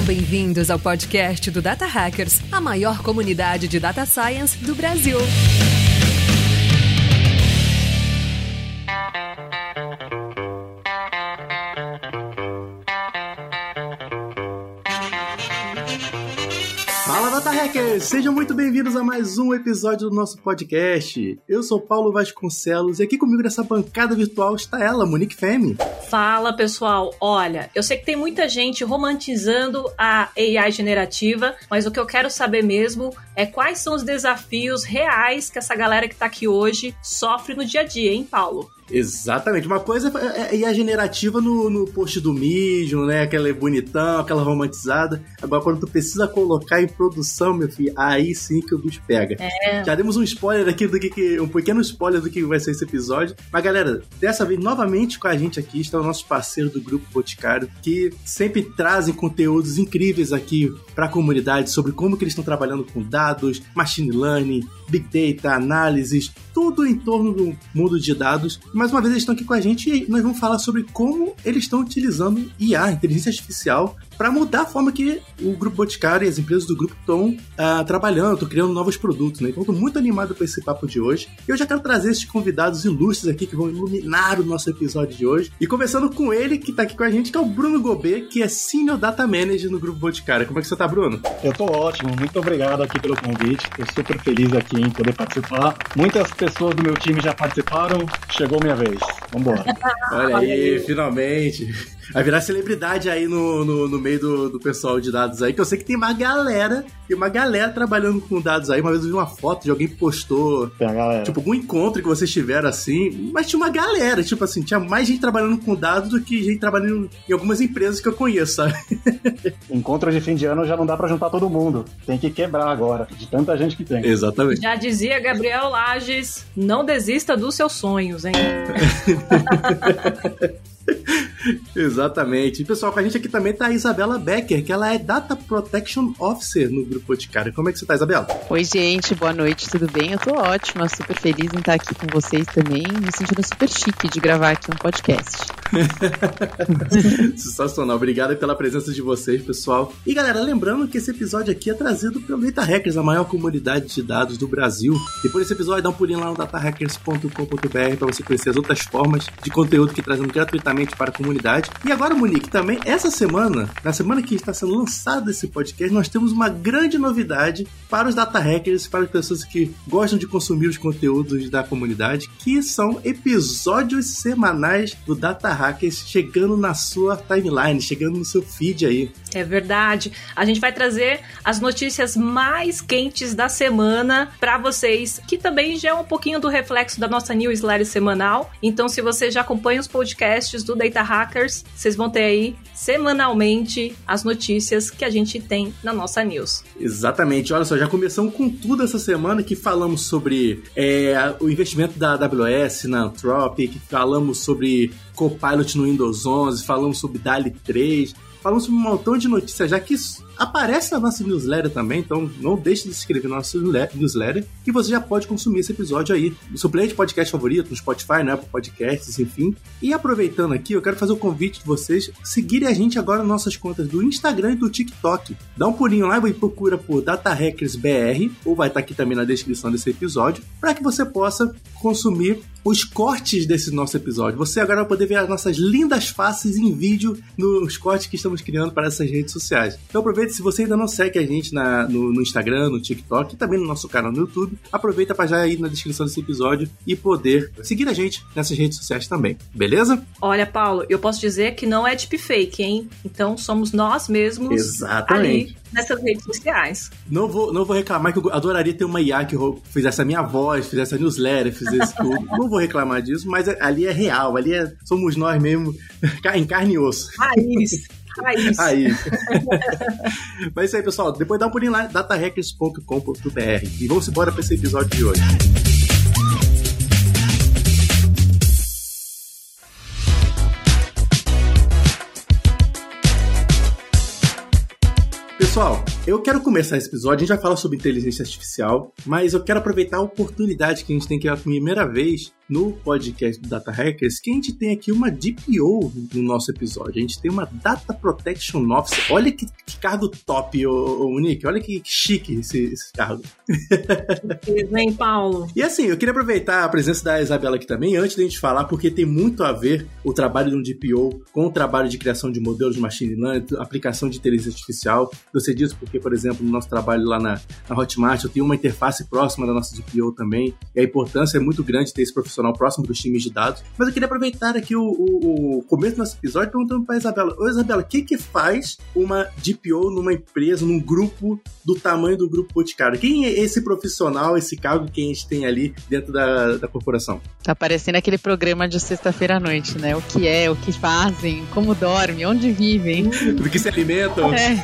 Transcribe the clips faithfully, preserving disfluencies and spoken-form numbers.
bem-vindos ao podcast do Data Hackers, a maior comunidade de Data Science do Brasil. Fala, Data Hackers! Sejam muito bem-vindos a mais um episódio do nosso podcast. Eu sou Paulo Vasconcelos e aqui comigo nessa bancada virtual está ela, Monique Femi. Fala, pessoal. Olha, eu sei que tem muita gente romantizando a A I generativa, mas o que eu quero saber mesmo é quais são os desafios reais que essa galera que tá aqui hoje sofre no dia a dia, hein, Paulo? Exatamente. Uma coisa é a generativa no, no post do Medium, né? Aquela bonitão, aquela romantizada. Agora, quando tu precisa colocar em produção, meu filho, aí sim que o bicho pega. É. Já demos um spoiler aqui, do que, que um pequeno spoiler do que vai ser esse episódio. Mas, galera, dessa vez, novamente com a gente aqui, estão nossos parceiros do Grupo Boticário, que sempre trazem conteúdos incríveis aqui para a comunidade sobre como que eles estão trabalhando com dados, machine learning, big data, análises, tudo em torno do mundo de dados. Mais uma vez eles estão aqui com a gente e nós vamos falar sobre como eles estão utilizando I A, inteligência artificial, para mudar a forma que o Grupo Boticário e as empresas do grupo estão uh, trabalhando, estão criando novos produtos, né? Então estou muito animado para esse papo de hoje. E eu já quero trazer esses convidados ilustres aqui que vão iluminar o nosso episódio de hoje. E começando com ele, que está aqui com a gente, que é o Bruno Gobet, que é Senior Data Manager no Grupo Boticário. Como é que você está, Bruno? Eu estou ótimo, muito obrigado aqui pelo convite. Estou super feliz aqui em poder participar. Muitas pessoas do meu time já participaram, chegou minha vez. Vambora. Olha aí, finalmente. Vai virar celebridade aí no, no, no meio do, do pessoal de dados aí, que eu sei que tem uma galera, tem uma galera trabalhando com dados aí. Uma vez eu vi uma foto de alguém que postou, tem a galera. Tipo, algum encontro que vocês tiveram assim, mas tinha uma galera, tipo assim, tinha mais gente trabalhando com dados do que gente trabalhando em algumas empresas que eu conheço, sabe? Encontro de fim de ano já não dá pra juntar todo mundo, tem que quebrar agora, de tanta gente que tem. Exatamente. Já dizia Gabriel Lages, não desista dos seus sonhos, hein? Exatamente. E pessoal, com a gente aqui também tá a Isabela Becker, que ela é Data Protection Officer no Grupo Boticário. Como é que você tá, Isabela? Oi, gente, boa noite, tudo bem? Eu tô ótima, super feliz em estar aqui com vocês também, me sentindo super chique de gravar aqui um podcast. Sensacional, obrigado pela presença de vocês, pessoal. E galera, lembrando que esse episódio aqui é trazido pelo Data Hackers, a maior comunidade de dados do Brasil. Depois desse episódio, dá um pulinho lá no data hackers ponto com ponto b r para você conhecer as outras formas de conteúdo que trazendo gratuitamente para a comunidade. E agora, Monique, também essa semana, na semana que está sendo lançado esse podcast, nós temos uma grande novidade para os Data Hackers, para as pessoas que gostam de consumir os conteúdos da comunidade, que são episódios semanais do Data Hackers chegando na sua timeline, chegando no seu feed aí. É verdade. A gente vai trazer as notícias mais quentes da semana para vocês, que também já é um pouquinho do reflexo da nossa newsletter semanal. Então, se você já acompanha os podcasts do Data Hackers, vocês vão ter aí semanalmente as notícias que a gente tem na nossa news. Exatamente. Olha só, já começamos com tudo essa semana, que falamos sobre é, o investimento da A W S na Anthropic, falamos sobre Copilot no Windows onze, falamos sobre D A L L-E três, falamos sobre um montão de notícias já que aparece na nossa newsletter também, então não deixe de se inscrever na nossa newsletter e você já pode consumir esse episódio aí no seu player de podcast favorito, no Spotify, no Apple Podcasts, enfim. E aproveitando aqui, eu quero fazer o convite de vocês seguirem a gente agora nas nossas contas do Instagram e do TikTok. Dá um pulinho lá e procura por Data Hackers B R, ou vai estar aqui também na descrição desse episódio, para que você possa consumir os cortes desse nosso episódio. Você agora vai poder ver as nossas lindas faces em vídeo nos cortes que estamos criando para essas redes sociais. Então aproveita, se você ainda não segue a gente na, no, no Instagram, no TikTok e também no nosso canal no YouTube, aproveita para já ir na descrição desse episódio e poder seguir a gente nessas redes sociais também, beleza? Olha, Paulo, eu posso dizer que não é deepfake, hein? Então somos nós mesmos. Exatamente. Ali nessas redes sociais. Não vou, não vou reclamar, que eu adoraria ter uma I A que fizesse a minha voz, fizesse a newsletter, fizesse tudo. Não vou reclamar disso, mas ali é real, ali é, somos nós mesmo, em carne e osso. Raiz. Raiz. Raiz. Mas é isso aí, pessoal. Depois dá um pulinho lá, data hackers ponto com ponto b r. E vamos embora para esse episódio de hoje. Pessoal, Eu quero começar esse episódio, a gente vai falar sobre inteligência artificial, mas eu quero aproveitar a oportunidade que a gente tem, que é a primeira vez no podcast do Data Hackers, que a gente tem aqui uma D P O no nosso episódio. A gente tem uma Data Protection Officer. Olha que, que cargo top, ô, ô Nick. Olha que, que chique esse, esse cargo. Vem, Paulo. E assim, eu queria aproveitar a presença da Isabela aqui também, antes da gente falar, porque tem muito a ver o trabalho de um D P O com o trabalho de criação de modelos de machine learning, aplicação de inteligência artificial. Eu sei disso porque, por exemplo, no nosso trabalho lá na, na Hotmart, eu tenho uma interface próxima da nossa D P O também, e a importância é muito grande ter esse profissional próximo dos times de dados. Mas eu queria aproveitar aqui o, o, o começo do nosso episódio perguntando para a Isabela. Ô Isabela, o que que faz uma D P O numa empresa, num grupo do tamanho do Grupo Boticário? Quem é esse profissional, esse cargo que a gente tem ali dentro da, da corporação? Tá parecendo aquele programa de sexta-feira à noite, né? O que é, o que fazem, como dormem, onde vivem. Do que se alimentam. É.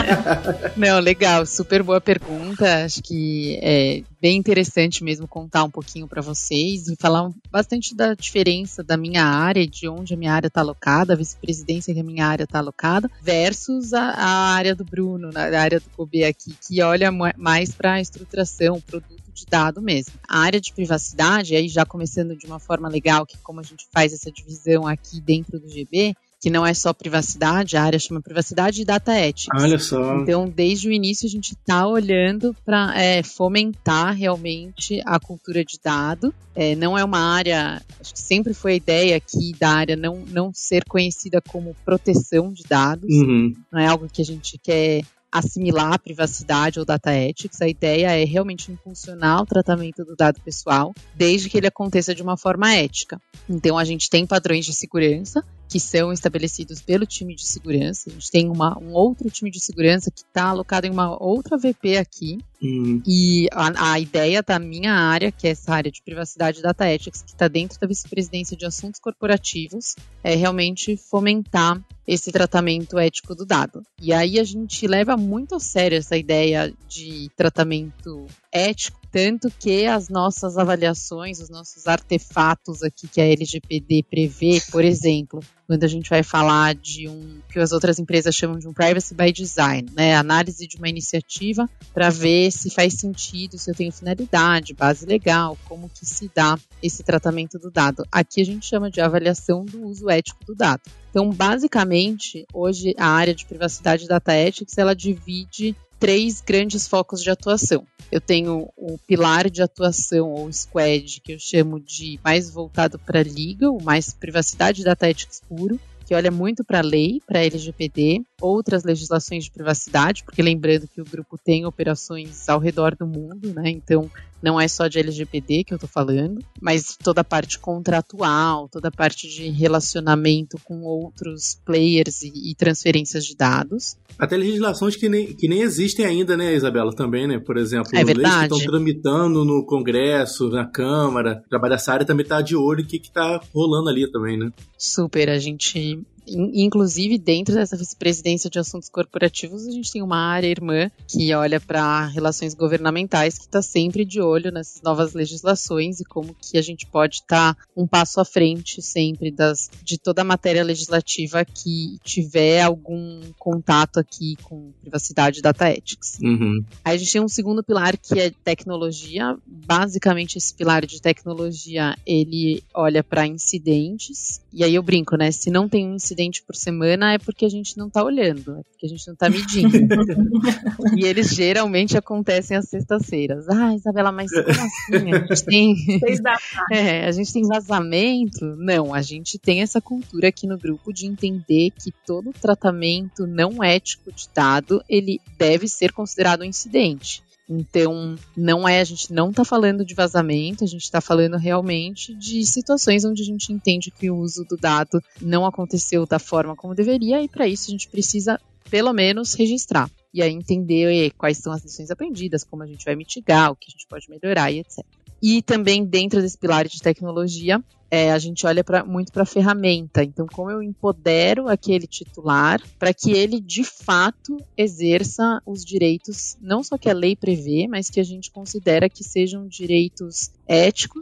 Não, legal, super boa pergunta. Acho que é bem interessante mesmo contar um pouquinho para vocês e falar bastante da diferença da minha área, de onde a minha área está alocada, a vice-presidência que a minha área está alocada, versus a, a área do Bruno, a área do Kobe aqui, que olha mais para a estruturação, produto de dado mesmo. A área de privacidade, aí já começando de uma forma legal, que como a gente faz essa divisão aqui dentro do G B, que não é só privacidade, a área chama privacidade e data ethics. Olha só. Então, desde o início, a gente está olhando para é, fomentar realmente a cultura de dado. É, não é uma área, acho que sempre foi a ideia aqui da área não, não ser conhecida como proteção de dados. Uhum. Não é algo que a gente quer assimilar a privacidade ou data ethics. A ideia é realmente impulsionar o tratamento do dado pessoal, desde que ele aconteça de uma forma ética. Então, a gente tem padrões de segurança que são estabelecidos pelo time de segurança. A gente tem uma, um outro time de segurança que está alocado em uma outra V P aqui. Uhum. E a, a ideia da minha área, que é essa área de privacidade e data ethics, que está dentro da vice-presidência de assuntos corporativos, é realmente fomentar esse tratamento ético do dado. E aí a gente leva muito a sério essa ideia de tratamento ético, tanto que as nossas avaliações, os nossos artefatos aqui que a L G P D prevê, por exemplo, quando a gente vai falar de um, que as outras empresas chamam de um privacy by design, né, análise de uma iniciativa para ver se faz sentido, se eu tenho finalidade, base legal, como que se dá esse tratamento do dado. Aqui a gente chama de avaliação do uso ético do dado. Então, basicamente, hoje a área de privacidade e data ethics, ela divide três grandes focos de atuação. Eu tenho o pilar de atuação, ou squad, que eu chamo de mais voltado para legal, mais privacidade e data ethics puro, que olha muito para a lei, para a L G P D, outras legislações de privacidade, porque lembrando que o grupo tem operações ao redor do mundo, né? Então não é só de L G P D que eu estou falando, mas toda a parte contratual, toda a parte de relacionamento com outros players e, e transferências de dados. Até legislações que nem, que nem existem ainda, né, Isabela, também, né? Por exemplo, é leis que verdade. estão tramitando no Congresso, na Câmara, o trabalho dessa área também está de olho em que está rolando ali também, né? Super, a gente... Inclusive, dentro dessa vice-presidência de assuntos corporativos, a gente tem uma área irmã que olha para relações governamentais, que está sempre de olho nessas novas legislações e como que a gente pode estar tá um passo à frente sempre das, de toda a matéria legislativa que tiver algum contato aqui com privacidade e data ethics. Uhum. Aí a gente tem um segundo pilar que é tecnologia. Basicamente, esse pilar de tecnologia, ele olha para incidentes. E aí eu brinco, né? Se não tem um incidente por semana é porque a gente não está olhando, é porque a gente não está medindo. E eles geralmente acontecem às sextas-feiras. Ah, Isabela, mas como assim? A gente tem, é, a gente tem vazamento? Não, a gente tem essa cultura aqui no grupo de entender que todo tratamento não ético de dado, ele deve ser considerado um incidente. Então, não é, a gente não está falando de vazamento, a gente está falando realmente de situações onde a gente entende que o uso do dado não aconteceu da forma como deveria, e para isso a gente precisa, pelo menos, registrar. E aí entender quais são as lições aprendidas, como a gente vai mitigar, o que a gente pode melhorar e etcétera. E também dentro desse pilar de tecnologia, é, a gente olha pra, muito para a ferramenta. Então, como eu empodero aquele titular para que ele, de fato, exerça os direitos, não só que a lei prevê, mas que a gente considera que sejam direitos éticos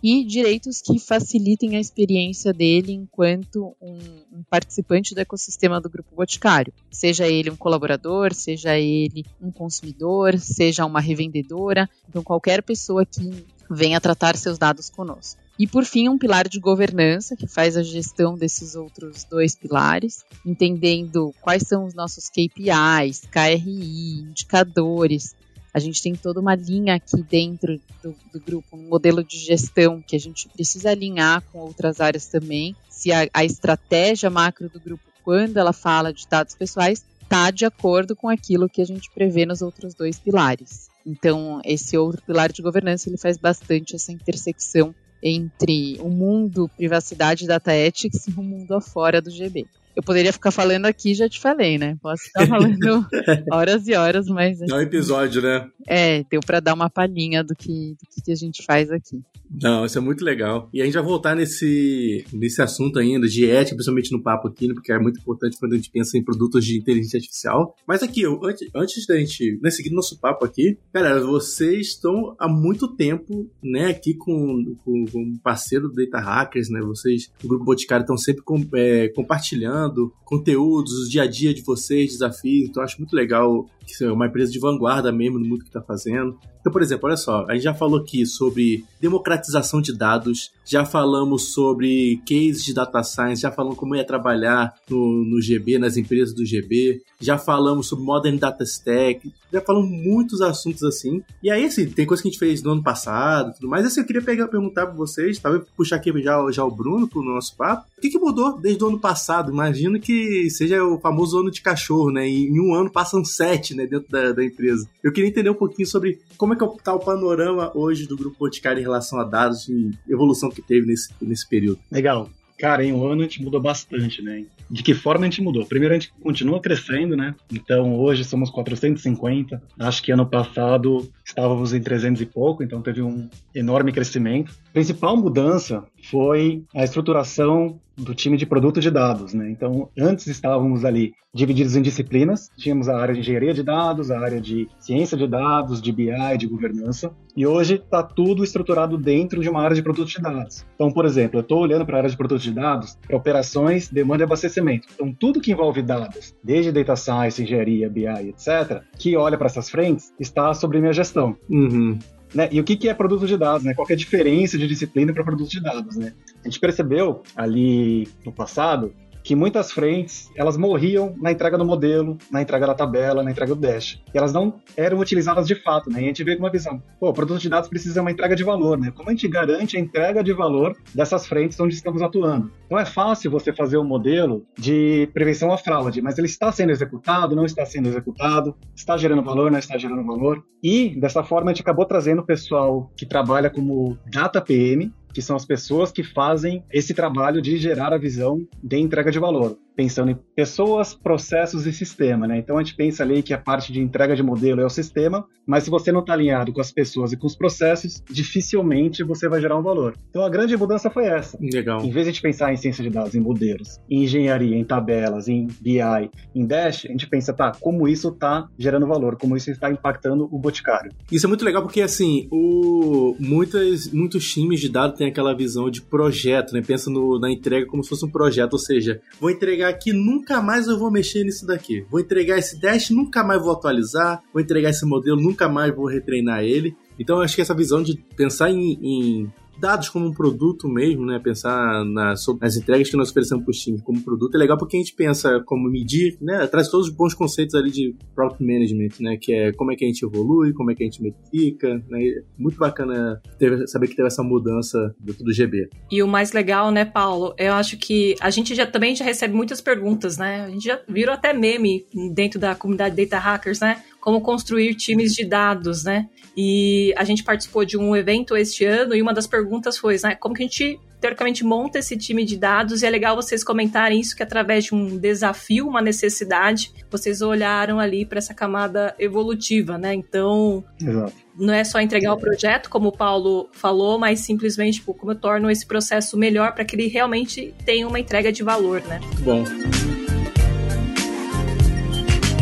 e direitos que facilitem a experiência dele enquanto um, um participante do ecossistema do Grupo Boticário. Seja ele um colaborador, seja ele um consumidor, seja uma revendedora, então qualquer pessoa que venha tratar seus dados conosco. E, por fim, um pilar de governança, que faz a gestão desses outros dois pilares, entendendo quais são os nossos K P Is, K R I, indicadores. A gente tem toda uma linha aqui dentro do, do grupo, um modelo de gestão que a gente precisa alinhar com outras áreas também. Se a, a estratégia macro do grupo, quando ela fala de dados pessoais, está de acordo com aquilo que a gente prevê nos outros dois pilares. Então, esse outro pilar de governança, ele faz bastante essa intersecção entre o mundo privacidade e data ethics e o mundo afora do G B. Eu poderia ficar falando aqui, já te falei, né? Posso ficar falando horas e horas, mas... É um episódio, né? É, deu para dar uma palhinha do que, do que a gente faz aqui. Não, isso é muito legal. E a gente vai voltar nesse, nesse assunto ainda de ética, principalmente no papo aqui, né, porque é muito importante quando a gente pensa em produtos de inteligência artificial. Mas aqui, eu, antes, antes da gente, né, seguir nosso papo aqui, galera, vocês estão há muito tempo, né, aqui com, com, com um parceiro do Data Hackers, né, vocês, o Grupo Boticário, estão sempre com, é, compartilhando conteúdos, o dia a dia de vocês, desafios, então eu acho muito legal que é uma empresa de vanguarda mesmo no mundo que está fazendo. Então, por exemplo, olha só, a gente já falou aqui sobre democratização de dados, já falamos sobre cases de data science, já falamos como é trabalhar no, no G B, nas empresas do G B, já falamos sobre Modern Data Stack, já falamos muitos assuntos assim. E aí, assim, tem coisa que a gente fez no ano passado e tudo mais. Assim, eu queria pegar, perguntar para vocês, talvez puxar aqui já, já o Bruno pro nosso papo. O que, que mudou desde o ano passado? Imagino que seja o famoso ano de cachorro, né? E em um ano passam sete, né, dentro da, da empresa. Eu queria entender um pouquinho sobre como é que está o panorama hoje do Grupo Boticário em relação a dados e evolução que teve nesse, nesse período. Legal. Cara, em um ano a gente mudou bastante, né? De que forma a gente mudou? Primeiro, a gente continua crescendo, né? Então, hoje somos quatrocentos e cinquenta. Acho que ano passado estávamos em trezentos e pouco, então teve um enorme crescimento. A principal mudança foi a estruturação do time de produto de dados, né? Então, antes estávamos ali divididos em disciplinas. Tínhamos a área de engenharia de dados, a área de ciência de dados, de B I, de governança. E hoje está tudo estruturado dentro de uma área de produto de dados. Então, por exemplo, eu estou olhando para a área de produto de dados, para operações, demanda e abastecimento. Então, tudo que envolve dados, desde data science, engenharia, B I, etcétera, que olha para essas frentes, está sob minha gestão. Uhum. Né? E o que, que é produto de dados, né? Qual que é a diferença de disciplina para produto de dados, né? A gente percebeu ali no passado que muitas frentes, elas morriam na entrega do modelo, na entrega da tabela, na entrega do dash. E elas não eram utilizadas de fato, né? E a gente veio com uma visão, pô, o produto de dados precisa de uma entrega de valor, né? Como a gente garante a entrega de valor dessas frentes onde estamos atuando? Então é fácil você fazer um modelo de prevenção à fraude, mas ele está sendo executado, não está sendo executado, está gerando valor, não está gerando valor. E, dessa forma, a gente acabou trazendo o pessoal que trabalha como Data P M, que são as pessoas que fazem esse trabalho de gerar a visão de entrega de valor, pensando em pessoas, processos e sistema, né? Então a gente pensa ali que a parte de entrega de modelo é o sistema, mas se você não está alinhado com as pessoas e com os processos, dificilmente você vai gerar um valor. Então a grande mudança foi essa. Legal. Em vez de a gente pensar em ciência de dados, em modelos, em engenharia, em tabelas, em B I, em Dash, a gente pensa, tá, como isso está gerando valor, como isso está impactando o Boticário. Isso é muito legal porque, assim, o... Muitas, muitos times de dados têm aquela visão de projeto, né? Pensa no, na entrega como se fosse um projeto, ou seja, vou entregar aqui, nunca mais eu vou mexer nisso daqui. Vou entregar esse dash, nunca mais vou atualizar. Vou entregar esse modelo, nunca mais vou retreinar ele. Então, eu acho que essa visão de pensar em, em dados como um produto mesmo, né? Pensar na, sobre as entregas que nós oferecemos para os times como produto é legal porque a gente pensa como medir, né? Traz todos os bons conceitos ali de Product Management, né? Que é como é que a gente evolui, como é que a gente metrifica, né? Muito bacana ter, saber que teve essa mudança dentro do G B. E o mais legal, né, Paulo? Eu acho que a gente já também já recebe muitas perguntas, né? A gente já virou até meme dentro da comunidade Data Hackers, né? Como construir times de dados, né? E a gente participou de um evento este ano e uma das perguntas foi, né, como que a gente, teoricamente, monta esse time de dados? E é legal vocês comentarem isso, que através de um desafio, uma necessidade, vocês olharam ali para essa camada evolutiva, né? Então, Exato. Não é só entregar o projeto, como o Paulo falou, mas simplesmente, tipo, como eu torno esse processo melhor para que ele realmente tenha uma entrega de valor, né? Bom.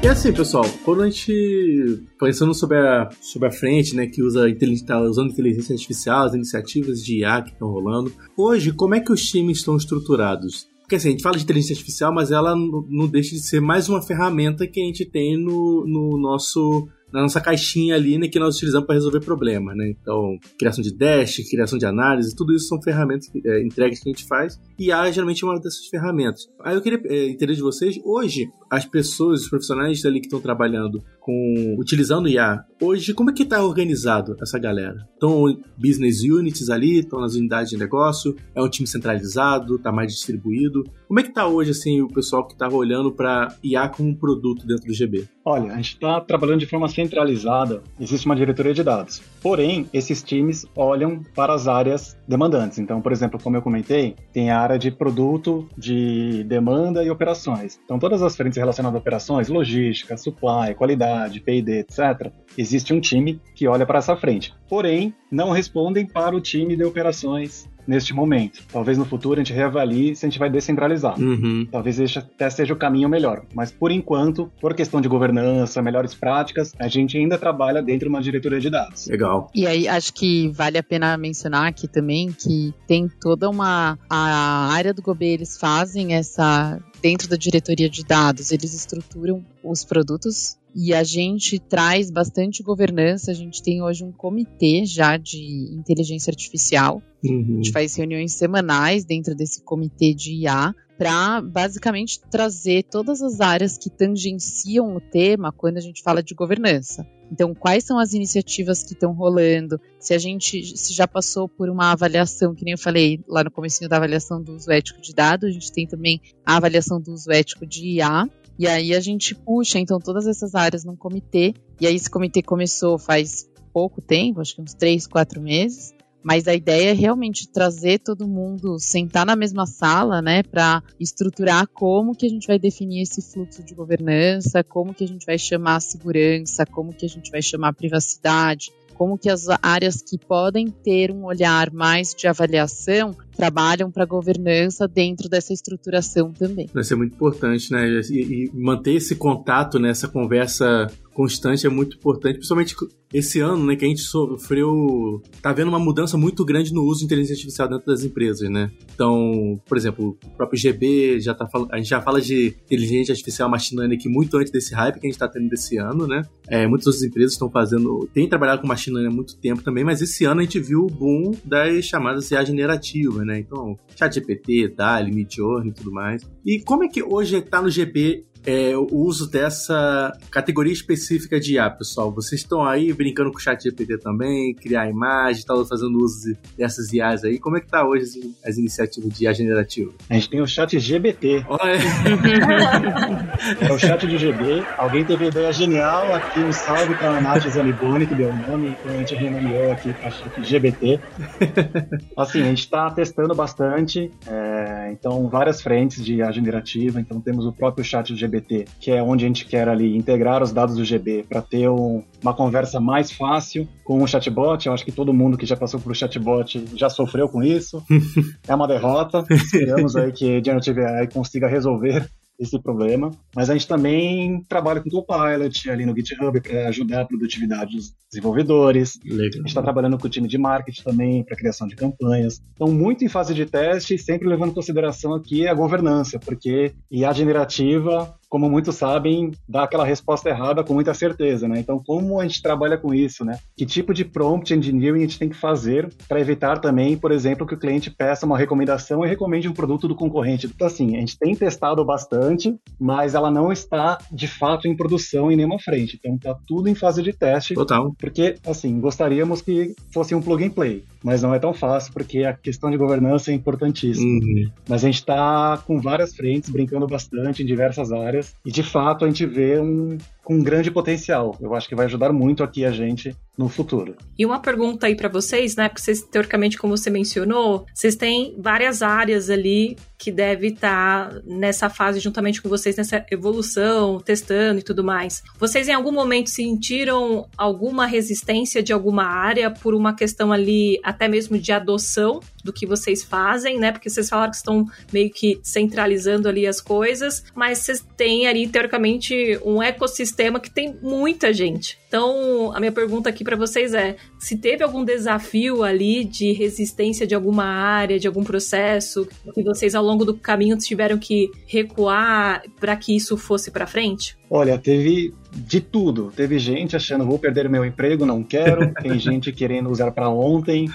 E assim, pessoal, quando a gente, pensando sobre a, sobre a frente, né, que usa, tá usando inteligência artificial, as iniciativas de I A que estão rolando, hoje, como é que os times estão estruturados? Porque assim, a gente fala de inteligência artificial, mas ela não, não deixa de ser mais uma ferramenta que a gente tem no, no nosso... na nossa caixinha ali, né, que nós utilizamos para resolver problemas, né? Então, criação de dash, criação de análise, tudo isso são ferramentas, é, entregas que a gente faz, e a geralmente é uma dessas ferramentas. Aí eu queria é, entender de vocês, hoje, as pessoas, os profissionais ali que estão trabalhando com, utilizando I A, hoje, como é que está organizado essa galera? Estão business units ali, estão nas unidades de negócio, é um time centralizado, está mais distribuído? Como é que está hoje, assim, o pessoal que está olhando para I A como um produto dentro do G B? Olha, a gente está trabalhando de forma centralizada, existe uma diretoria de dados. Porém, esses times olham para as áreas demandantes. Então, por exemplo, como eu comentei, tem a área de produto, de demanda e operações. Então, todas as frentes relacionadas a operações, logística, supply, qualidade, P e D, etcétera, existe um time que olha para essa frente. Porém, não respondem para o time de operações neste momento. Talvez no futuro a gente reavalie se a gente vai descentralizar. Uhum. Talvez esse até seja o caminho melhor. Mas, por enquanto, por questão de governança, melhores práticas, a gente ainda trabalha dentro de uma diretoria de dados. Legal. E aí, acho que vale a pena mencionar aqui também que tem toda uma... A área do G B, eles fazem essa... Dentro da diretoria de dados, eles estruturam os produtos e a gente traz bastante governança. A gente tem hoje um comitê já de inteligência artificial. Uhum. A gente faz reuniões semanais dentro desse comitê de I A para basicamente trazer todas as áreas que tangenciam o tema quando a gente fala de governança. Então, quais são as iniciativas que estão rolando? Se a gente se já passou por uma avaliação, que nem eu falei lá no comecinho da avaliação do uso ético de dados, a gente tem também a avaliação do uso ético de I A, e aí a gente puxa, então, todas essas áreas num comitê, e aí esse comitê começou faz pouco tempo, acho que uns três, quatro meses, mas a ideia é realmente trazer todo mundo, sentar na mesma sala, né, para estruturar como que a gente vai definir esse fluxo de governança, como que a gente vai chamar a segurança, como que a gente vai chamar a privacidade, como que as áreas que podem ter um olhar mais de avaliação trabalham para a governança dentro dessa estruturação também. Vai ser muito importante, né? E, e manter esse contato, né? Essa conversa constante é muito importante, principalmente esse ano, né, que a gente sofreu, tá vendo uma mudança muito grande no uso de inteligência artificial dentro das empresas, né? Então, por exemplo, o próprio G B, já tá, a gente já fala de inteligência artificial machine learning aqui muito antes desse hype que a gente tá tendo desse ano, né? É, muitas outras empresas estão fazendo, têm trabalhado com machine learning há muito tempo também, mas esse ano a gente viu o boom das chamadas I A generativas, né? Então, ChatGPT, D A L L, Midjourney e tudo mais. E como é que hoje tá no G B É, o uso dessa categoria específica de I A, pessoal? Vocês estão aí brincando com o ChatGPT também, criar imagem, estão fazendo uso dessas I As aí. Como é que tá hoje as, as iniciativas de I A generativa? A gente tem o ChatGPT. Olha. É o chat de G B. Alguém teve ideia genial aqui, um salve para a Nath Zaniboni, que deu o nome, então a gente renomeou aqui para ChatGPT. Assim, a gente está testando bastante, é, então várias frentes de I A generativa, então temos o próprio ChatGPT, que é onde a gente quer ali integrar os dados do G B para ter um, uma conversa mais fácil com o chatbot. Eu acho que todo mundo que já passou por chatbot já sofreu com isso. É uma derrota. Esperamos aí que a Generative A I consiga resolver esse problema, mas a gente também trabalha com Copilot ali no GitHub para ajudar a produtividade dos desenvolvedores. Legal. A gente está trabalhando com o time de marketing também para criação de campanhas. Então, muito em fase de teste, sempre levando em consideração aqui a governança, porque I A generativa, como muitos sabem, dá aquela resposta errada com muita certeza, né? Então, como a gente trabalha com isso, né? Que tipo de prompt engineering a gente tem que fazer para evitar também, por exemplo, que o cliente peça uma recomendação e recomende um produto do concorrente. Então, assim, a gente tem testado bastante, mas ela não está, de fato, em produção em nenhuma frente. Então, tá tudo em fase de teste. Total. Porque, assim, gostaríamos que fosse um plug and play, mas não é tão fácil, porque a questão de governança é importantíssima. Uhum. Mas a gente está com várias frentes, brincando bastante em diversas áreas, e de fato a gente vê um, com grande potencial. Eu acho que vai ajudar muito aqui a gente no futuro. E uma pergunta aí para vocês, né? Porque vocês, teoricamente, como você mencionou, vocês têm várias áreas ali que deve estar nessa fase juntamente com vocês, nessa evolução, testando e tudo mais. Vocês em algum momento sentiram alguma resistência de alguma área por uma questão ali, até mesmo de adoção do que vocês fazem, né? Porque vocês falaram que estão meio que centralizando ali as coisas, mas vocês têm ali, teoricamente, um ecossistema que tem muita gente. Então, a minha pergunta aqui para vocês é, se teve algum desafio ali de resistência de alguma área, de algum processo, que vocês ao longo do caminho tiveram que recuar para que isso fosse para frente? Olha, teve de tudo. Teve gente achando, vou perder meu emprego, não quero. Tem gente querendo usar para ontem.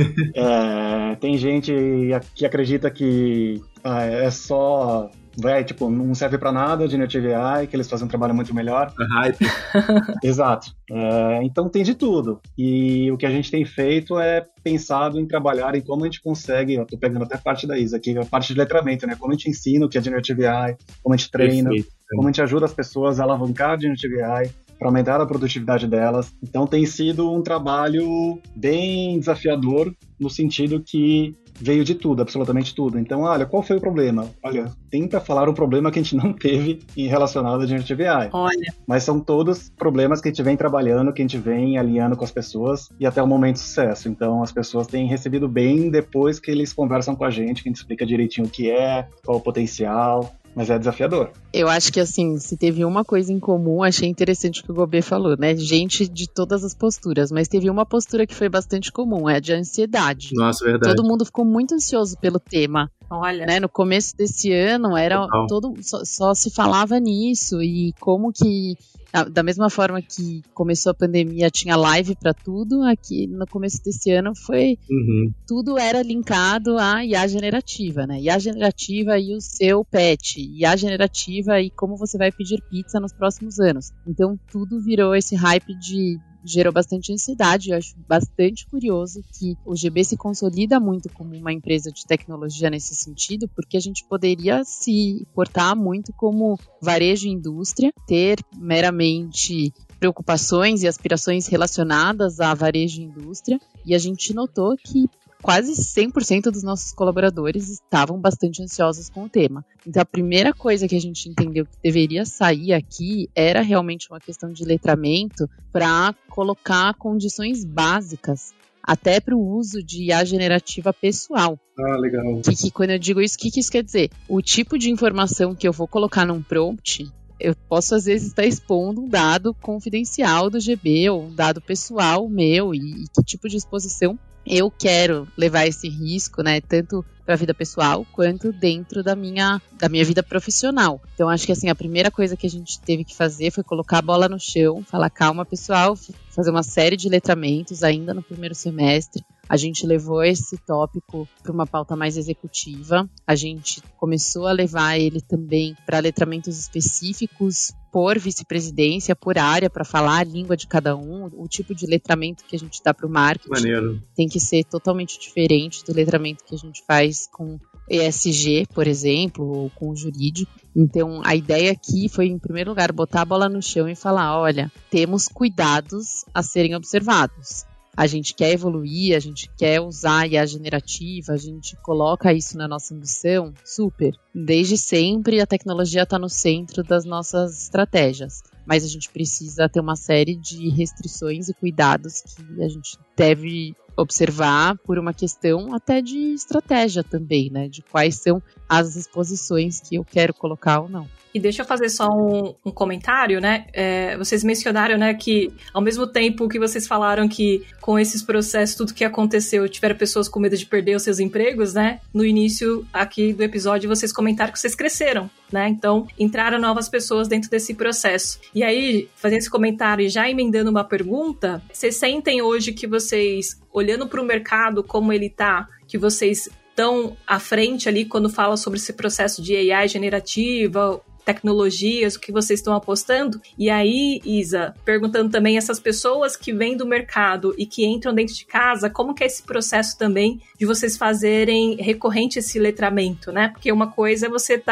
É, tem gente que acredita que ah, é só... Vai, tipo, não serve pra nada, Generative A I, que eles fazem um trabalho muito melhor. A hype. Exato. É, então tem de tudo. E o que a gente tem feito é pensado em trabalhar em como a gente consegue, eu tô pegando até parte da Isa aqui, a parte de letramento, né? Como a gente ensina o que é Generative A I, como a gente treina, Perfeito. Como a gente ajuda as pessoas a alavancar Generative A I, para aumentar a produtividade delas. Então tem sido um trabalho bem desafiador, no sentido que veio de tudo, absolutamente tudo. Então, olha, qual foi o problema? Olha, tenta falar um problema que a gente não teve em relacionado a Generative A I. Olha. Mas são todos problemas que a gente vem trabalhando, que a gente vem alinhando com as pessoas e até o momento de sucesso. Então, as pessoas têm recebido bem depois que eles conversam com a gente, que a gente explica direitinho o que é, qual o potencial. Mas é desafiador. Eu acho que, assim, se teve uma coisa em comum, achei interessante o que o Gobê falou, né? Gente de todas as posturas, mas teve uma postura que foi bastante comum, é a de ansiedade. Nossa, verdade. Todo mundo ficou muito ansioso pelo tema. Olha. Né? No começo desse ano, era todo, só, só se falava nisso, e como que... Da mesma forma que começou a pandemia, tinha live para tudo, aqui no começo desse ano foi... Uhum. Tudo era linkado à I A generativa, né? I A generativa e o seu pet, I A generativa e como você vai pedir pizza nos próximos anos. Então, tudo virou esse hype de... gerou bastante ansiedade. Eu acho bastante curioso que o G B se consolida muito como uma empresa de tecnologia nesse sentido, porque a gente poderia se portar muito como varejo e indústria, ter meramente preocupações e aspirações relacionadas a varejo e indústria, e a gente notou que quase cem por cento dos nossos colaboradores estavam bastante ansiosos com o tema. Então, a primeira coisa que a gente entendeu que deveria sair aqui era realmente uma questão de letramento para colocar condições básicas até para o uso de I A generativa pessoal. Ah, legal. Que, que, quando eu digo isso, o que, que isso quer dizer? O tipo de informação que eu vou colocar num prompt, eu posso às vezes estar expondo um dado confidencial do G B ou um dado pessoal meu, e, e que tipo de exposição eu quero levar esse risco, né, tanto para a vida pessoal quanto dentro da minha, da minha vida profissional. Então, acho que assim, a primeira coisa que a gente teve que fazer foi colocar a bola no chão, falar, calma, pessoal, fazer uma série de letramentos ainda no primeiro semestre. A gente levou esse tópico para uma pauta mais executiva. A gente começou a levar ele também para letramentos específicos por vice-presidência, por área, para falar a língua de cada um. O tipo de letramento que a gente dá para o marketing Maneiro. Tem que ser totalmente diferente do letramento que a gente faz com E S G, por exemplo, ou com o jurídico. Então, a ideia aqui foi, em primeiro lugar, botar a bola no chão e falar, olha, temos cuidados a serem observados. A gente quer evoluir, a gente quer usar a I A generativa, a gente coloca isso na nossa ambição, super. Desde sempre a tecnologia está no centro das nossas estratégias, mas a gente precisa ter uma série de restrições e cuidados que a gente deve observar por uma questão até de estratégia também, né? De quais são as exposições que eu quero colocar ou não. E deixa eu fazer só um, um comentário, né? É, vocês mencionaram, né, que ao mesmo tempo que vocês falaram que com esses processos, tudo que aconteceu, tiveram pessoas com medo de perder os seus empregos, né? No início aqui do episódio, vocês comentaram que vocês cresceram, né? Então, entraram novas pessoas dentro desse processo. E aí, fazendo esse comentário e já emendando uma pergunta, vocês sentem hoje que vocês, olhando para o mercado como ele tá, que vocês estão à frente ali quando fala sobre esse processo de A I generativa, tecnologias, o que vocês estão apostando? E aí, Isa, perguntando também essas pessoas que vêm do mercado e que entram dentro de casa, como que é esse processo também de vocês fazerem recorrente esse letramento, né? Porque uma coisa é você tá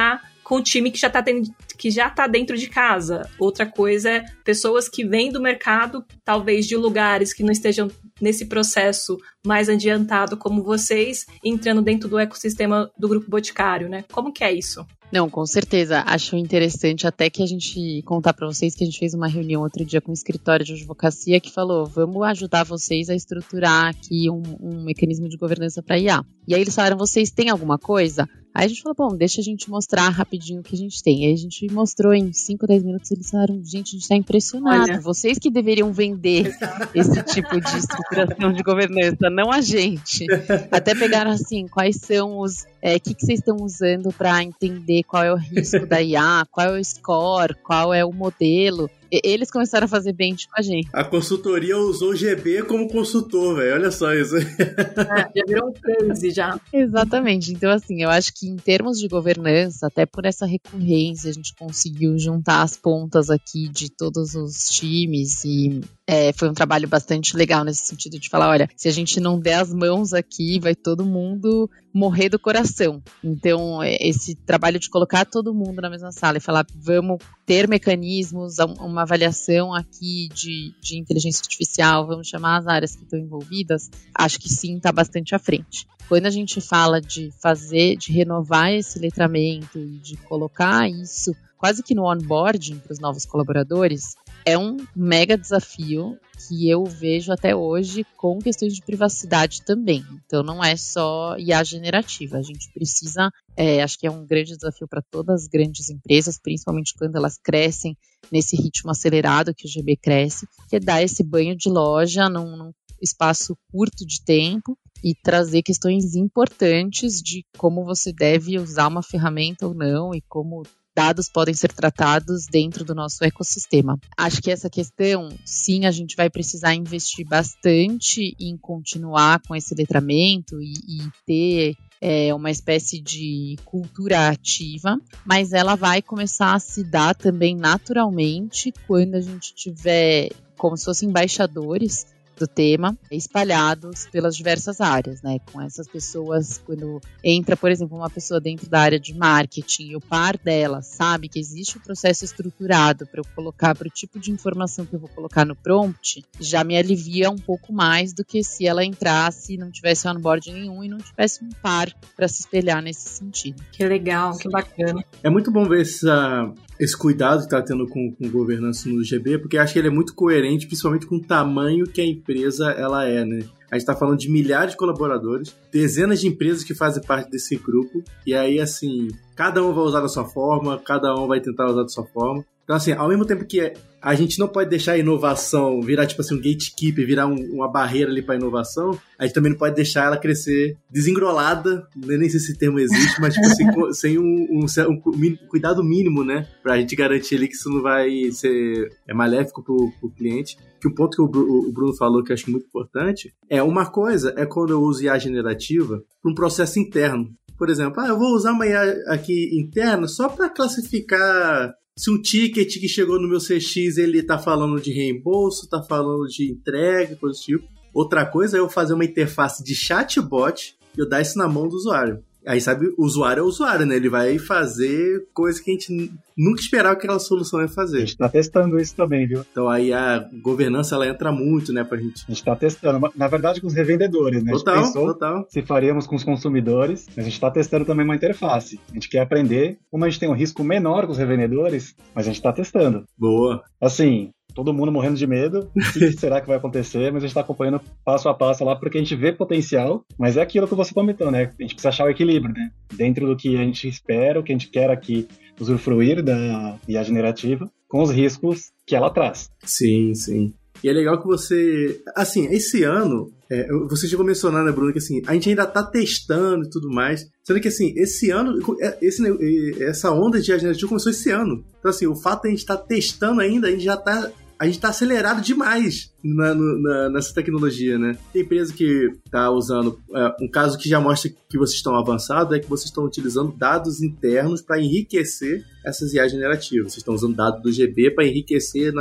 com o time que já está que já tá dentro de casa. Outra coisa é pessoas que vêm do mercado, talvez de lugares que não estejam nesse processo mais adiantado como vocês, entrando dentro do ecossistema do Grupo Boticário, né? Como que é isso? Não, com certeza. Acho interessante até que a gente contar para vocês que a gente fez uma reunião outro dia com o escritório de advocacia que falou, vamos ajudar vocês a estruturar aqui um, um mecanismo de governança para I A. E aí eles falaram, vocês têm alguma coisa? Aí a gente falou, bom, deixa a gente mostrar rapidinho o que a gente tem. Aí a gente mostrou em cinco, dez minutos, eles falaram, gente, a gente está impressionado. Olha. Vocês que deveriam vender esse tipo de estruturação de governança, não a gente. Até pegaram assim, quais são os... O é, que, que vocês estão usando para entender qual é o risco da I A, qual é o score, qual é o modelo. E, eles começaram a fazer bench com a gente. A consultoria usou o G B como consultor, velho. Olha só isso. É, já virou um case já. Exatamente. Então, assim, eu acho que em termos de governança, até por essa recorrência, a gente conseguiu juntar as pontas aqui de todos os times e... É, foi um trabalho bastante legal nesse sentido de falar, olha, se a gente não der as mãos aqui, vai todo mundo morrer do coração. Então, esse trabalho de colocar todo mundo na mesma sala e falar, vamos ter mecanismos, uma avaliação aqui de, de inteligência artificial, vamos chamar as áreas que estão envolvidas, acho que sim, está bastante à frente. Quando a gente fala de fazer, de renovar esse letramento e de colocar isso quase que no onboarding para os novos colaboradores, é um mega desafio que eu vejo até hoje com questões de privacidade também. Então não é só I A generativa, a gente precisa, é, acho que é um grande desafio para todas as grandes empresas, principalmente quando elas crescem nesse ritmo acelerado que o G B cresce, que é dar esse banho de loja num, num espaço curto de tempo e trazer questões importantes de como você deve usar uma ferramenta ou não e como dados podem ser tratados dentro do nosso ecossistema. Acho que essa questão, sim, a gente vai precisar investir bastante em continuar com esse letramento e, e ter é, uma espécie de cultura ativa, mas ela vai começar a se dar também naturalmente quando a gente tiver como se fossem embaixadores do tema, espalhados pelas diversas áreas, né? Com essas pessoas, quando entra, por exemplo, uma pessoa dentro da área de marketing e o par dela sabe que existe um processo estruturado para eu colocar, para o tipo de informação que eu vou colocar no prompt, já me alivia um pouco mais do que se ela entrasse e não tivesse onboarding nenhum e não tivesse um par para se espelhar nesse sentido. Que legal, que bacana. É muito bom ver essa... esse cuidado que está tendo com, com governança no G B, porque acho que ele é muito coerente, principalmente com o tamanho que a empresa ela é, né? A gente está falando de milhares de colaboradores, dezenas de empresas que fazem parte desse grupo, e aí, assim, cada um vai usar da sua forma, cada um vai tentar usar da sua forma. Então, assim, ao mesmo tempo que a gente não pode deixar a inovação virar, tipo assim, um gatekeeper, virar um, uma barreira ali para a inovação, a gente também não pode deixar ela crescer desengrolada, nem sei se esse termo existe, mas, tipo assim, sem um, um, um cuidado mínimo, né? Pra gente garantir ali que isso não vai ser é maléfico pro, pro cliente. Que o ponto que o Bruno falou que eu acho muito importante é uma coisa, é quando eu uso I A generativa para um processo interno. Por exemplo, ah, eu vou usar uma I A aqui interna só para classificar se um ticket que chegou no meu C X ele tá falando de reembolso, tá falando de entrega, coisa do tipo. Outra coisa é eu fazer uma interface de chatbot e eu dar isso na mão do usuário. Aí, sabe, o usuário é o usuário, né? Ele vai fazer coisa que a gente nunca esperava que aquela solução ia fazer. A gente tá testando isso também, viu? Então aí a governança, ela entra muito, né, pra gente. A gente tá testando, na verdade com os revendedores, né? Total, a gente pensou total. Se faríamos com os consumidores, mas a gente tá testando também uma interface. A gente quer aprender, como a gente tem um risco menor com os revendedores, mas a gente tá testando. Boa. Assim... Todo mundo morrendo de medo, o que será que vai acontecer, mas a gente está acompanhando passo a passo lá, porque a gente vê potencial, mas é aquilo que você comentou, né? A gente precisa achar o equilíbrio, né? Dentro do que a gente espera, o que a gente quer aqui usufruir da I A generativa, com os riscos que ela traz. Sim, sim. E é legal que você... Assim, esse ano, é, você chegou a mencionar, né, Bruno, que assim, a gente ainda tá testando e tudo mais, sendo que assim, esse ano, esse, essa onda de I A generativa começou esse ano. Então assim, o fato de a gente estar tá testando ainda, a gente já tá... A gente está acelerado demais na, na, nessa tecnologia, né? Tem empresa que está usando... É, um caso que já mostra que vocês estão avançados é que vocês estão utilizando dados internos para enriquecer essas I A generativas. Vocês estão usando dados do G B para enriquecer na,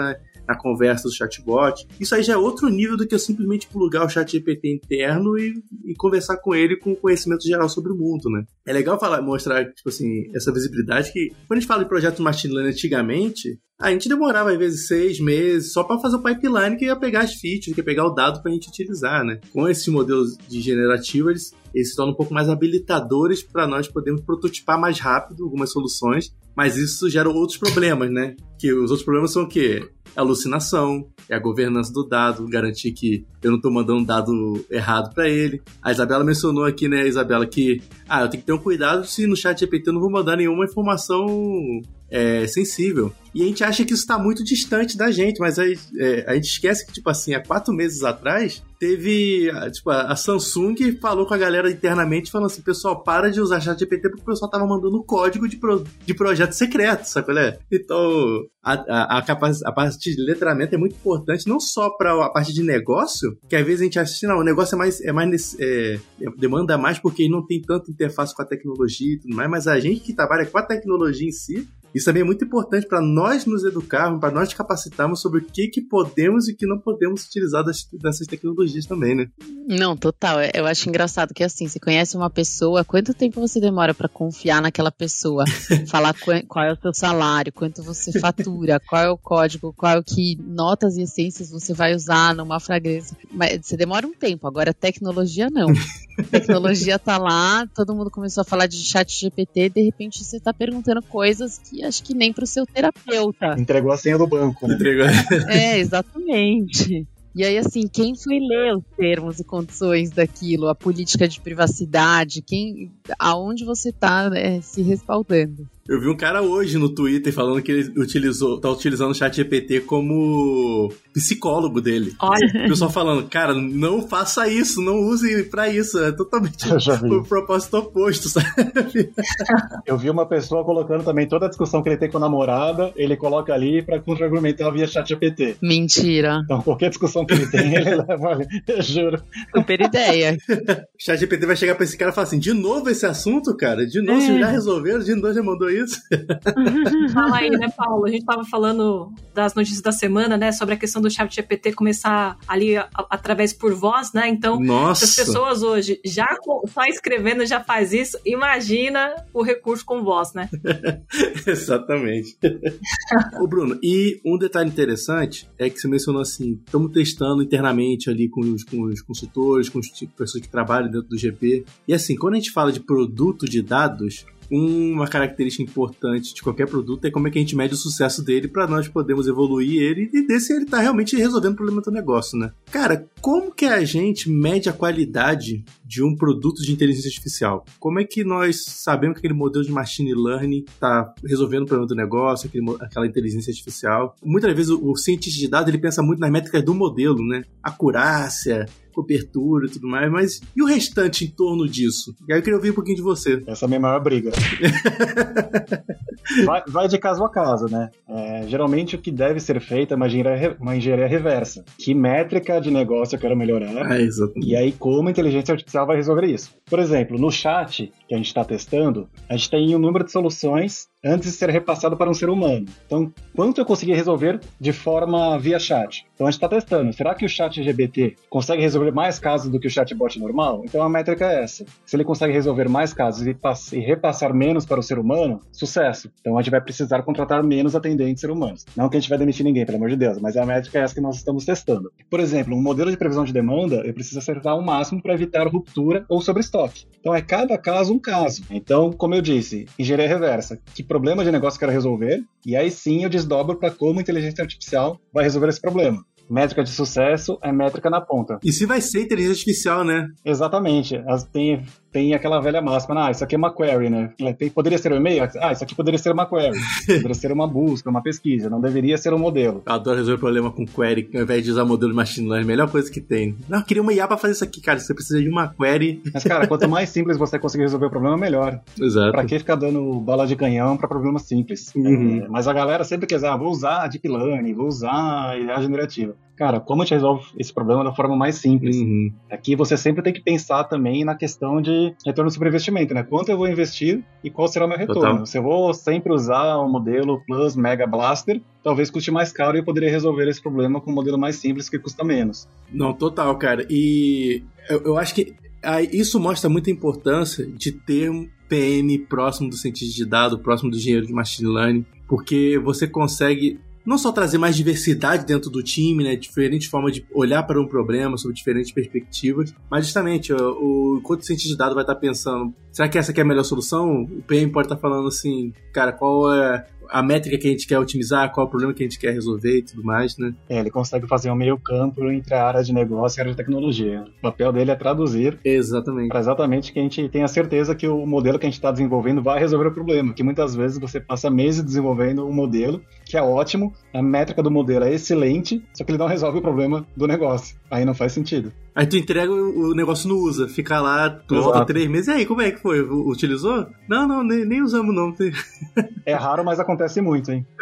na conversa do chatbot. Isso aí já é outro nível do que eu simplesmente plugar o chat G P T interno e, e conversar com ele com conhecimento geral sobre o mundo, né? É legal falar, mostrar, tipo assim, essa visibilidade que, quando a gente fala de projeto de machine learning antigamente, a gente demorava, às vezes, seis meses só para fazer o pipeline que ia pegar as features, que ia pegar o dado pra gente utilizar, né? Com esses modelos de generativo, eles, eles se tornam um pouco mais habilitadores para nós podermos prototipar mais rápido algumas soluções, mas isso gera outros problemas, né? Que os outros problemas são o quê? A alucinação, é a governança do dado, garantir que eu não estou mandando um dado errado para ele. A Isabela mencionou aqui, né, Isabela, que ah, eu tenho que ter um cuidado se no chat G P T eu não vou mandar nenhuma informação é, sensível. E a gente acha que isso está muito distante da gente, mas aí, é, a gente esquece que, tipo assim, há quatro meses atrás, teve, tipo, a Samsung falou com a galera internamente, falando assim, pessoal, para de usar chat G P T porque o pessoal tava mandando código de, pro, de projeto secreto, sabe qual é? Então, a, a, a, capac, a parte de letramento é muito importante, não só para a parte de negócio, que às vezes a gente acha assim, não, o negócio é mais, é mais é, demanda mais porque não tem tanta interface com a tecnologia e tudo mais, mas a gente que trabalha com a tecnologia em si, isso também é muito importante para nós nos educarmos, para nós capacitarmos sobre o que, que podemos e que não podemos utilizar das, dessas tecnologias também, né? Não, total. Eu acho engraçado que assim, você conhece uma pessoa, quanto tempo você demora para confiar naquela pessoa? Falar qu- qual é o seu salário, quanto você fatura, qual é o código, qual é o que notas e essências você vai usar numa fragrância. Mas você demora um tempo, agora tecnologia não. Tecnologia tá lá, todo mundo começou a falar de chat G P T, de repente você tá perguntando coisas que acho que nem pro seu terapeuta. Entregou a senha do banco, né? Entregou. É, exatamente. E aí, assim, quem foi ler os termos e condições daquilo, a política de privacidade, quem, aonde você tá, né, se respaldando? Eu vi um cara hoje no Twitter falando que ele utilizou, tá utilizando o chat G P T como psicólogo dele. Olha. O pessoal falando, cara, não faça isso, não use pra isso. É totalmente o propósito oposto, sabe? Eu vi uma pessoa colocando também toda a discussão que ele tem com a namorada, ele coloca ali pra contra-argumentar via chat G P T. Mentira. Então, qualquer discussão que ele tem, ele leva ali. Eu juro. Super ideia. O chat G P T vai chegar pra esse cara e falar assim, de novo esse assunto, cara? De novo, É. vocês já resolveram? De novo já mandou isso? Fala aí, né, Paulo? A gente tava falando das notícias da semana, né, sobre a questão do chat G P T começar ali a, a, através por voz, né? Então, Nossa. se as pessoas hoje já com, só escrevendo já faz isso, imagina o recurso com voz, né? Exatamente. Ô, Bruno, e um detalhe interessante é que você mencionou assim, estamos testando internamente ali com os, com os consultores, com as pessoas que trabalham dentro do G P. E assim, quando a gente fala de produto de dados, uma característica importante de qualquer produto é como é que a gente mede o sucesso dele para nós podermos evoluir ele e ver se ele tá realmente resolvendo o problema do negócio, né? Cara, como que a gente mede a qualidade de um produto de inteligência artificial? Como é que nós sabemos que aquele modelo de machine learning tá resolvendo o problema do negócio, aquele, aquela inteligência artificial? Muitas vezes o, o cientista de dados ele pensa muito nas métricas do modelo, né? Acurácia, cobertura e tudo mais, mas e o restante em torno disso? E aí eu queria ouvir um pouquinho de você. Essa é a minha maior briga. vai, vai de caso a caso, né? É, geralmente o que deve ser feito é uma engenharia, uma engenharia reversa. Que métrica de negócio eu quero melhorar? Ah, exatamente. E aí como a inteligência artificial vai resolver isso? Por exemplo, no chat que a gente está testando, a gente tem um número de soluções antes de ser repassado para um ser humano. Então, quanto eu consegui resolver de forma via chat? Então, a gente está testando. Será que o chat G P T consegue resolver mais casos do que o chatbot normal? Então, a métrica é essa. Se ele consegue resolver mais casos e, pass- e repassar menos para o ser humano, sucesso. Então, a gente vai precisar contratar menos atendentes ser humanos. Não que a gente vai demitir ninguém, pelo amor de Deus, mas a métrica é essa que nós estamos testando. Por exemplo, um modelo de previsão de demanda, eu preciso acertar o máximo para evitar ruptura ou sobreestoque. Então, é cada caso um caso. Então, como eu disse, engenharia reversa. Que problema de negócio eu quero resolver? E aí sim eu desdobro para como a inteligência artificial vai resolver esse problema. Métrica de sucesso é métrica na ponta. E se vai ser inteligência artificial, né? Exatamente. As, tem, tem aquela velha máxima, ah, isso aqui é uma query, né? Tem, poderia ser um e-mail? Ah, isso aqui poderia ser uma query. Poderia ser uma busca, uma pesquisa. Não deveria ser um modelo. Eu adoro resolver problema com query, ao invés de usar modelo de machine learning. Melhor coisa que tem. Não, eu queria uma I A pra fazer isso aqui, cara. Você precisa de uma query. Mas, cara, quanto mais simples você conseguir resolver o problema, melhor. Exato. Pra que ficar dando bala de canhão pra problemas simples? Uhum. É, mas a galera sempre quer dizer, ah, vou usar Deep Learning, vou usar I A generativa. cara, como a gente resolve esse problema da forma mais simples? Uhum. Aqui você sempre tem que pensar também na questão de retorno sobre investimento, né? Quanto eu vou investir e qual será o meu retorno? Total. Se eu vou sempre usar o modelo Plus Mega Blaster, talvez custe mais caro e eu poderia resolver esse problema com um modelo mais simples que custa menos. Não, total, cara. E eu, eu acho que aí, isso mostra muita importância de ter um P M próximo do cientista de dados, próximo do engenheiro de machine learning, porque você consegue não só trazer mais diversidade dentro do time, né, diferente forma de olhar para um problema, sob diferentes perspectivas, mas justamente, o, o, enquanto o cientista de dados vai estar pensando, será que essa aqui é a melhor solução? O P M pode estar falando assim, cara, qual é a métrica que a gente quer otimizar, qual é o problema que a gente quer resolver e tudo mais, né? É, ele consegue fazer um meio campo entre a área de negócio e a área de tecnologia. O papel dele é traduzir Exatamente. para exatamente que a gente tenha certeza que o modelo que a gente está desenvolvendo vai resolver o problema, que muitas vezes você passa meses desenvolvendo um modelo que é ótimo, a métrica do modelo é excelente, só que ele não resolve o problema do negócio. Aí não faz sentido. Aí tu entrega o negócio não usa, fica lá, tu Exato. volta três meses, e aí, como é que foi? Utilizou? Não, não, nem, nem usamos não. É raro, mas acontece muito, hein?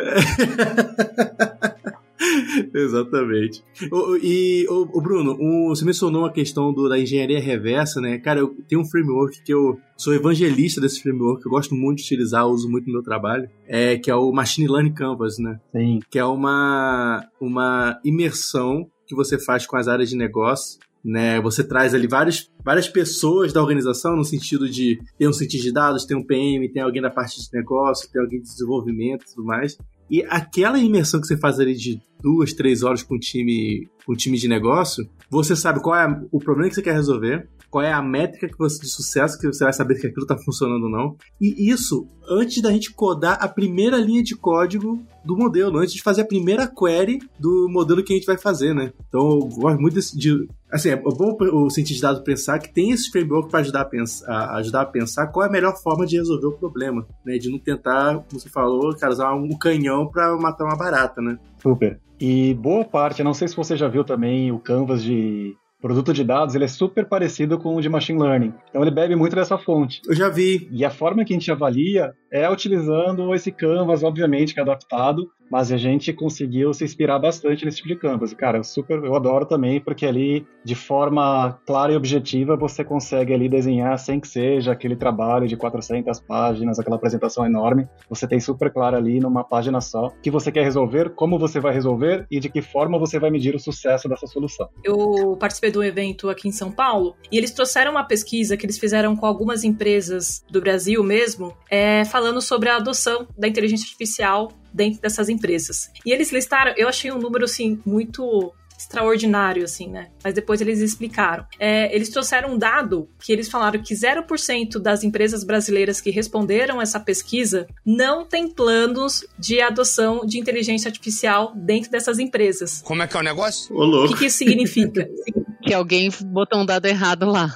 Exatamente. O, e, o, o Bruno, o, você mencionou a questão do, da engenharia reversa, né? Cara, eu tenho um framework que eu sou evangelista desse framework, eu gosto muito de utilizar, uso muito no meu trabalho, é, que é o Machine Learning Canvas, né? Sim. Que é uma, uma imersão que você faz com as áreas de negócio, né? Você traz ali várias, várias pessoas da organização, no sentido de ter um cientista de dados, tem um P M, tem alguém da parte de negócio, tem alguém de desenvolvimento e tudo mais. E aquela imersão que você faz ali de duas, três horas com o time, com o time de negócio, você sabe qual é o problema que você quer resolver, qual é a métrica que você, de sucesso que você vai saber que aquilo está funcionando ou não. E isso antes da gente codar a primeira linha de código do modelo, antes de fazer a primeira query do modelo que a gente vai fazer, né? Então eu gosto muito de... de assim, é bom o cientista de dados pensar que tem esse framework para ajudar a pensar, a ajudar a pensar qual é a melhor forma de resolver o problema, né? De não tentar, como você falou, cara, usar um canhão para matar uma barata, né? Super. E boa parte, eu não sei se você já viu também o Canvas de produto de dados, ele é super parecido com o de machine learning. Então ele bebe muito dessa fonte. Eu já vi. E a forma que a gente avalia é utilizando esse Canvas, obviamente, que é adaptado, mas a gente conseguiu se inspirar bastante nesse tipo de Canvas. Cara, eu, super, eu adoro também, porque ali, de forma clara e objetiva, você consegue ali desenhar sem que seja aquele trabalho de quatrocentas páginas, aquela apresentação enorme. Você tem super claro ali, numa página só, o que você quer resolver, como você vai resolver e de que forma você vai medir o sucesso dessa solução. Eu participei de um evento aqui em São Paulo e eles trouxeram uma pesquisa que eles fizeram com algumas empresas do Brasil mesmo, é, falando sobre a adoção da inteligência artificial dentro dessas empresas. E eles listaram, eu achei um número, assim, muito extraordinário, assim, né? Mas depois eles explicaram. É, eles trouxeram um dado que eles falaram que zero por cento das empresas brasileiras que responderam essa pesquisa não tem planos de adoção de inteligência artificial dentro dessas empresas. Como é que é o negócio? Ô, louco. O que, que isso significa? Que alguém botou um dado errado lá.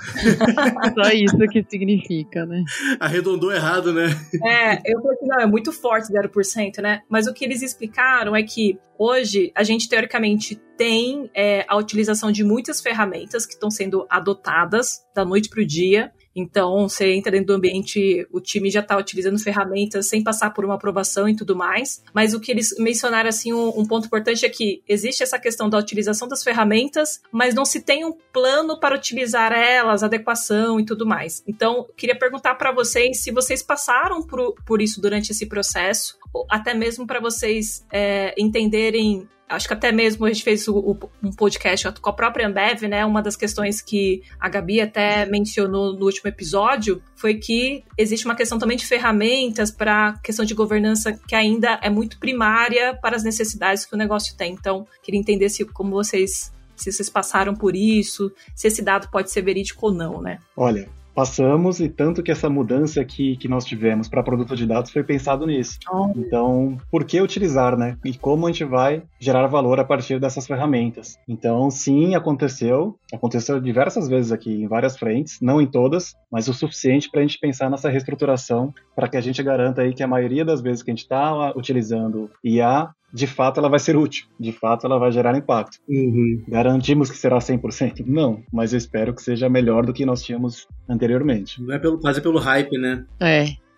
Só isso que significa, né? Arredondou errado, né? É, eu falei que não, é muito forte zero por cento, né? Mas o que eles explicaram é que hoje a gente, teoricamente, tem é, a utilização de muitas ferramentas que estão sendo adotadas da noite para o dia. Então, você entra dentro do ambiente, o time já está utilizando ferramentas sem passar por uma aprovação e tudo mais. Mas o que eles mencionaram, assim, um, um ponto importante é que existe essa questão da utilização das ferramentas, mas não se tem um plano para utilizar elas, adequação e tudo mais. Então, queria perguntar para vocês se vocês passaram por, por isso durante esse processo, ou até mesmo para vocês é, entenderem. Acho que até mesmo a gente fez o, o, um podcast com a própria Ambev, né? Uma das questões que a Gabi até mencionou no último episódio foi que existe uma questão também de ferramentas para a questão de governança que ainda é muito primária para as necessidades que o negócio tem. Então, queria entender se como vocês, se vocês passaram por isso, se esse dado pode ser verídico ou não, né? Olha, passamos, e tanto que essa mudança que, que nós tivemos para produto de dados foi pensado nisso. Oh. Então, por que utilizar, né? E como a gente vai gerar valor a partir dessas ferramentas. Então, sim, aconteceu. Aconteceu diversas vezes aqui, em várias frentes, não em todas, mas o suficiente para a gente pensar nessa reestruturação, para que a gente garanta aí que a maioria das vezes que a gente está utilizando I A, de fato ela vai ser útil, de fato ela vai gerar impacto. Uhum. Garantimos que será cem por cento? Não, mas eu espero que seja melhor do que nós tínhamos anteriormente. Não é pelo, quase pelo hype, né? É.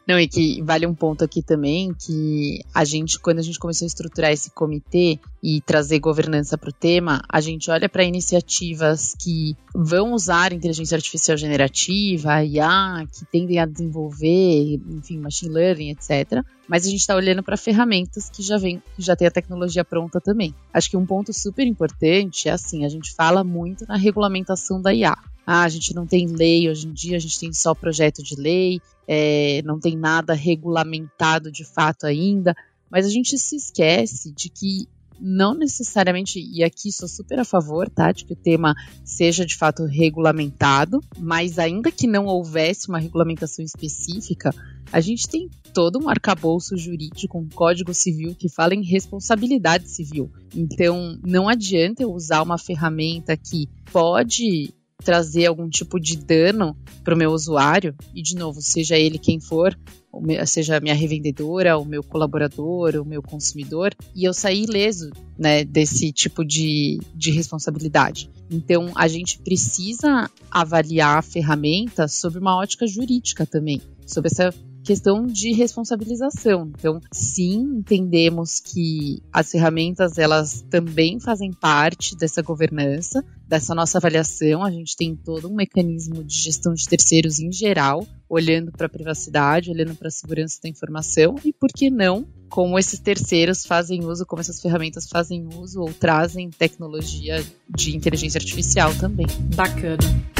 Não, e que vale um ponto aqui também, que a gente, quando a gente começou a estruturar esse comitê e trazer governança para o tema, a gente olha para iniciativas que vão usar inteligência artificial generativa, I A, que tendem a desenvolver, enfim, machine learning, etcétera. Mas a gente está olhando para ferramentas que já vem, que já tem a tecnologia pronta também. Acho que um ponto super importante é assim, a gente fala muito na regulamentação da I A. Ah, a gente não tem lei hoje em dia, a gente tem só projeto de lei, é, não tem nada regulamentado de fato ainda, mas a gente se esquece de que não necessariamente, e aqui sou super a favor, tá, de que o tema seja de fato regulamentado, mas ainda que não houvesse uma regulamentação específica, a gente tem todo um arcabouço jurídico, um código civil que fala em responsabilidade civil. Então, não adianta eu usar uma ferramenta que pode trazer algum tipo de dano para o meu usuário, e de novo, seja ele quem for, seja a minha revendedora, o meu colaborador, o meu consumidor, e eu sair ileso, né, desse tipo de, de responsabilidade. Então, a gente precisa avaliar a ferramenta sob uma ótica jurídica também, sobre essa questão de responsabilização. Então, sim, entendemos que as ferramentas, elas também fazem parte dessa governança, dessa nossa avaliação. A gente tem todo um mecanismo de gestão de terceiros em geral, olhando para a privacidade, olhando para a segurança da informação, e por que não, como esses terceiros fazem uso, como essas ferramentas fazem uso ou trazem tecnologia de inteligência artificial também. Bacana.